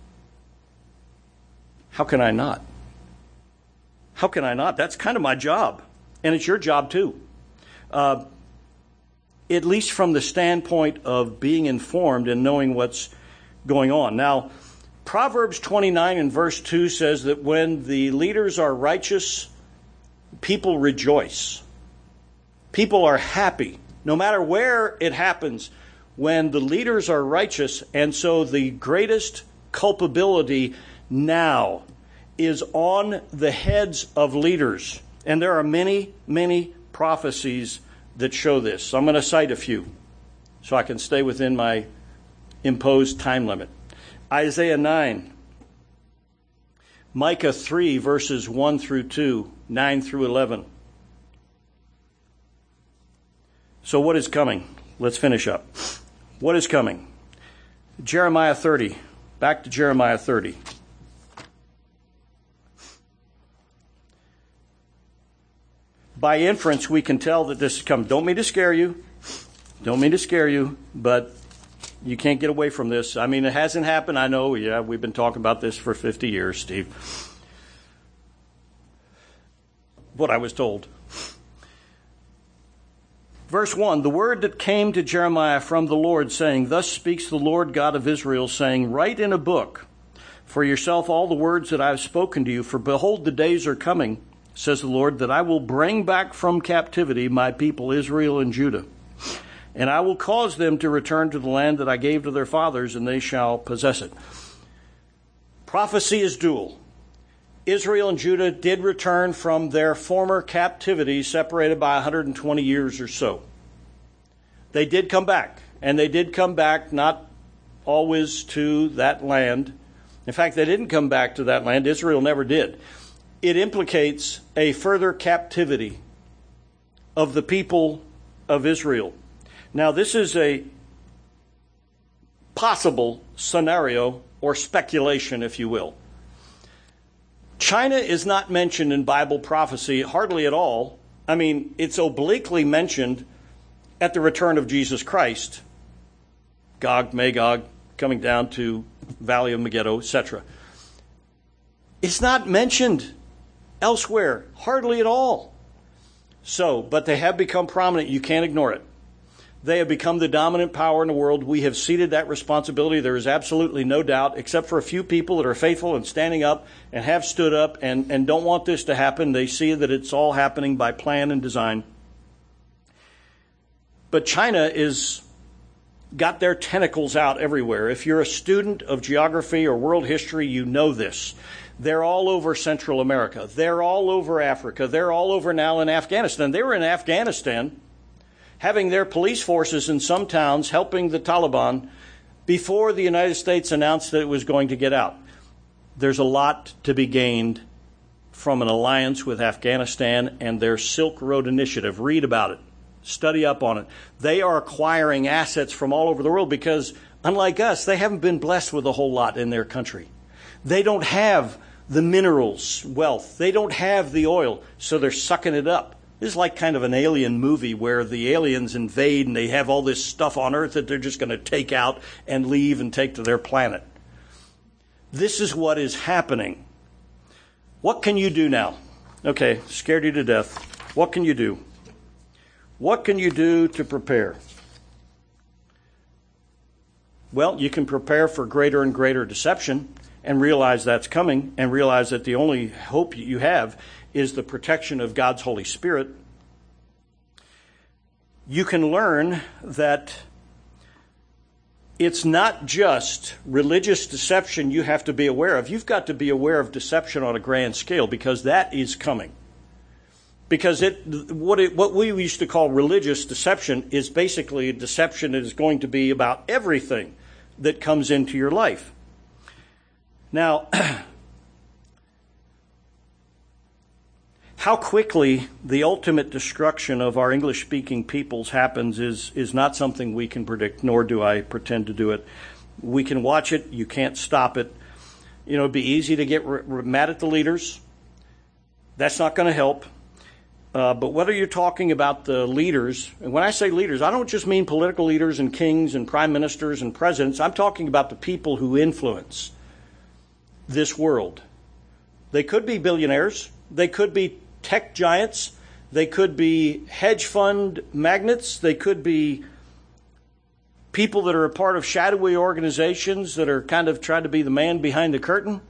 B: How can I not? How can I not? That's kind of my job. And it's your job too. At least from the standpoint of being informed and knowing what's going on. Now, Proverbs 29 and verse 2 says that when the leaders are righteous, people rejoice. People are happy. No matter where it happens, when the leaders are righteous, and so the greatest culpability now is on the heads of leaders. And there are many, many prophecies that show this. So I'm going to cite a few so I can stay within my imposed time limit. Isaiah 9, Micah 3, verses 1 through 2, 9 through 11. So what is coming? Let's finish up. What is coming? Jeremiah 30. Back to Jeremiah 30. By inference, we can tell that this is coming. Don't mean to scare you. Don't mean to scare you, but you can't get away from this. It hasn't happened. I know, we've been talking about this for 50 years, Steve. What I was told. Verse 1, the word that came to Jeremiah from the Lord, saying, Thus speaks the Lord God of Israel, saying, Write in a book for yourself all the words that I have spoken to you. For behold, the days are coming, says the Lord, that I will bring back from captivity my people Israel and Judah. And I will cause them to return to the land that I gave to their fathers, and they shall possess it. Prophecy is dual. Israel and Judah did return from their former captivity, separated by 120 years or so. They did come back, and they did come back not always to that land. In fact, they didn't come back to that land. Israel never did. It implicates a further captivity of the people of Israel. Now, this is a possible scenario or speculation, if you will. China is not mentioned in Bible prophecy hardly at all. I mean, it's obliquely mentioned at the return of Jesus Christ. Gog, Magog, coming down to Valley of Megiddo, etc. It's not mentioned elsewhere, hardly at all. So, but they have become prominent. You can't ignore it. They have become the dominant power in the world. We have ceded that responsibility. There is absolutely no doubt, except for a few people that are faithful and standing up and have stood up and don't want this to happen. They see that it's all happening by plan and design. But China is got their tentacles out everywhere. If you're a student of geography or world history, you know this. They're all over Central America. They're all over Africa. They're all over now in Afghanistan. They were in Afghanistan, having their police forces in some towns helping the Taliban before the United States announced that it was going to get out. There's a lot to be gained from an alliance with Afghanistan and their Silk Road Initiative. Read about it. Study up on it. They are acquiring assets from all over the world because, unlike us, they haven't been blessed with a whole lot in their country. They don't have the minerals, wealth. They don't have the oil, so they're sucking it up. This is like kind of an alien movie where the aliens invade and they have all this stuff on Earth that they're just going to take out and leave and take to their planet. This is what is happening. What can you do now? Okay, scared you to death. What can you do? What can you do to prepare? Well, you can prepare for greater and greater deception and realize that's coming and realize that the only hope you have is the protection of God's Holy Spirit. You can learn that it's not just religious deception you have to be aware of. You've got to be aware of deception on a grand scale because that is coming. Because what we used to call religious deception is basically a deception that is going to be about everything that comes into your life. Now, how quickly the ultimate destruction of our English-speaking peoples happens is not something we can predict, nor do I pretend to do it. We can watch it. You can't stop it. You know, it'd be easy to get mad at the leaders. That's not going to help. But whether you're talking about the leaders, and when I say leaders, I don't just mean political leaders and kings and prime ministers and presidents. I'm talking about the people who influence this world. They could be billionaires. They could be tech giants. They could be hedge fund magnates. They could be people that are a part of shadowy organizations that are kind of trying to be the man behind the curtain.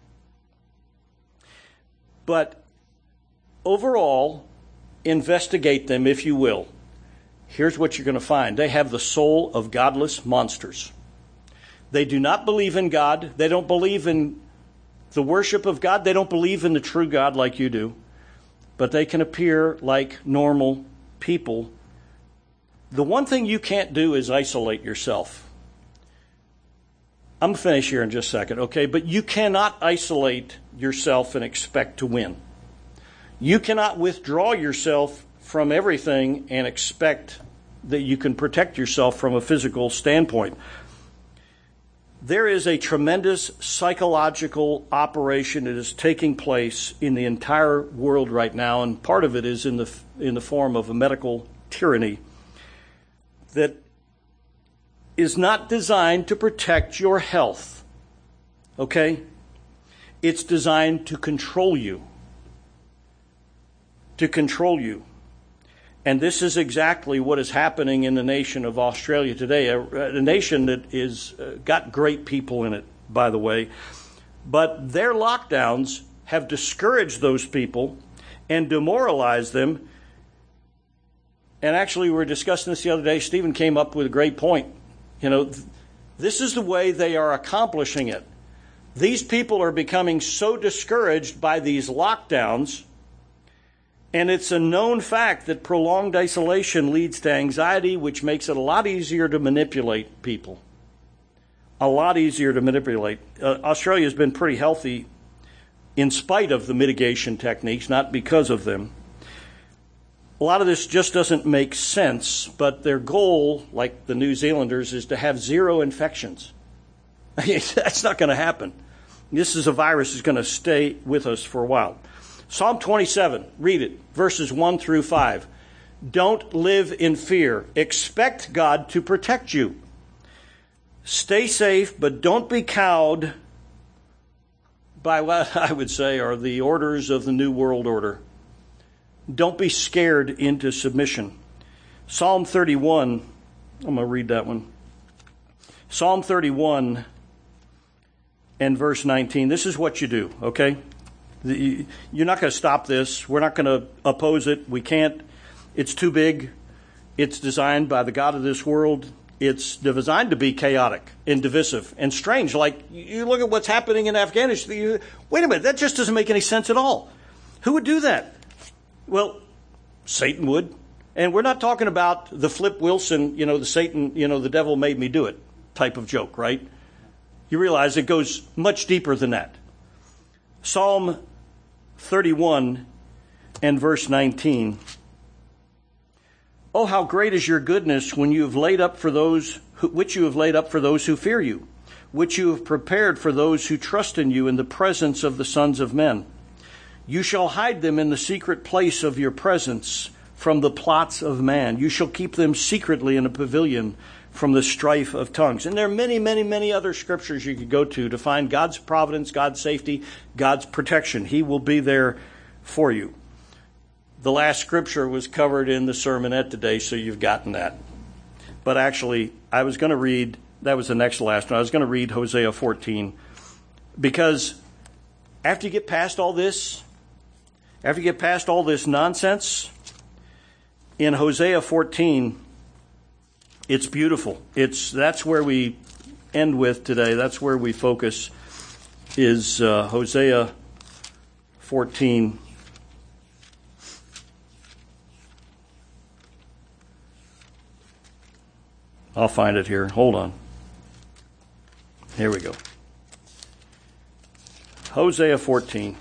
B: But overall, investigate them, if you will. Here's what you're going to find. They have the soul of godless monsters. They do not believe in God. They don't believe in the worship of God. They don't believe in the true God like you do. But they can appear like normal people. The one thing you can't do is isolate yourself. I'm going to finish here in just a second, okay? But you cannot isolate yourself and expect to win. You cannot withdraw yourself from everything and expect that you can protect yourself from a physical standpoint. There is a tremendous psychological operation that is taking place in the entire world right now, and part of it is in the form of a medical tyranny that is not designed to protect your health. Okay? It's designed to control you. To control you. And this is exactly what is happening in the nation of Australia today, a nation that is got great people in it, by the way. But their lockdowns have discouraged those people and demoralized them. And actually, we were discussing this the other day. Stephen came up with a great point. This is the way they are accomplishing it. These people are becoming so discouraged by these lockdowns, and it's a known fact that prolonged isolation leads to anxiety, which makes it a lot easier to manipulate people. A lot easier to manipulate. Australia has been pretty healthy in spite of the mitigation techniques, not because of them. A lot of this just doesn't make sense, but their goal, like the New Zealanders, is to have 0 infections. That's not going to happen. This is a virus that's going to stay with us for a while. Psalm 27, read it, verses 1 through 5. Don't live in fear. Expect God to protect you. Stay safe, but don't be cowed by what I would say are the orders of the New World Order. Don't be scared into submission. Psalm 31, I'm going to read that one. Psalm 31 and verse 19. This is what you do, okay? You're not going to stop this. We're not going to oppose it. We can't. It's too big. It's designed by the God of this world. It's designed to be chaotic and divisive and strange. Like, you look at what's happening in Afghanistan. Wait a minute, that just doesn't make any sense at all. Who would do that? Well, Satan would. And we're not talking about the Flip Wilson, the Satan, the devil made me do it type of joke, right? You realize it goes much deeper than that. Psalm 31 and verse 19. Oh, how great is your goodness when you have laid up for those which you have laid up for those who fear you, which you have prepared for those who trust in you in the presence of the sons of men. You shall hide them in the secret place of your presence from the plots of man. You shall keep them secretly in a pavilion from the strife of tongues. And there are many, many, many other scriptures you could go to find God's providence, God's safety, God's protection. He will be there for you. The last scripture was covered in the sermonette today, so you've gotten that. But actually, I was going to read, that was the next last one, I was going to read Hosea 14. Because after you get past all this nonsense, in Hosea 14, it's beautiful. That's where we end with today. That's where we focus, is Hosea 14. I'll find it here. Hold on. Here we go. Hosea 14.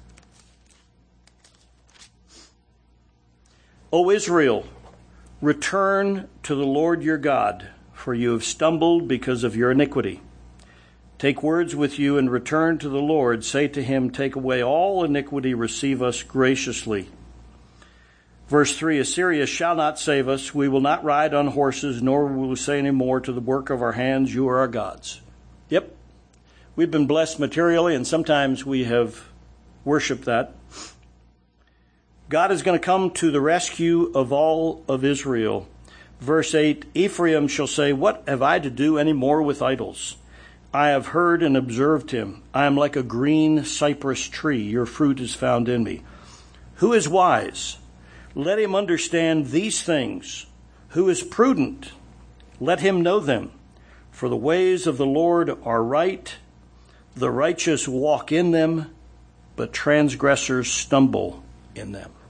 B: O Israel, return to the Lord your God, for you have stumbled because of your iniquity. Take words with you and return to the Lord. Say to him, take away all iniquity, receive us graciously. Verse 3, Assyria shall not save us. We will not ride on horses, nor will we say any more to the work of our hands, you are our gods. Yep, we've been blessed materially, and sometimes we have worshipped that. God is going to come to the rescue of all of Israel. Verse 8, Ephraim shall say, what have I to do any more with idols? I have heard and observed him. I am like a green cypress tree. Your fruit is found in me. Who is wise? Let him understand these things. Who is prudent? Let him know them. For the ways of the Lord are right. The righteous walk in them, but transgressors stumble in them.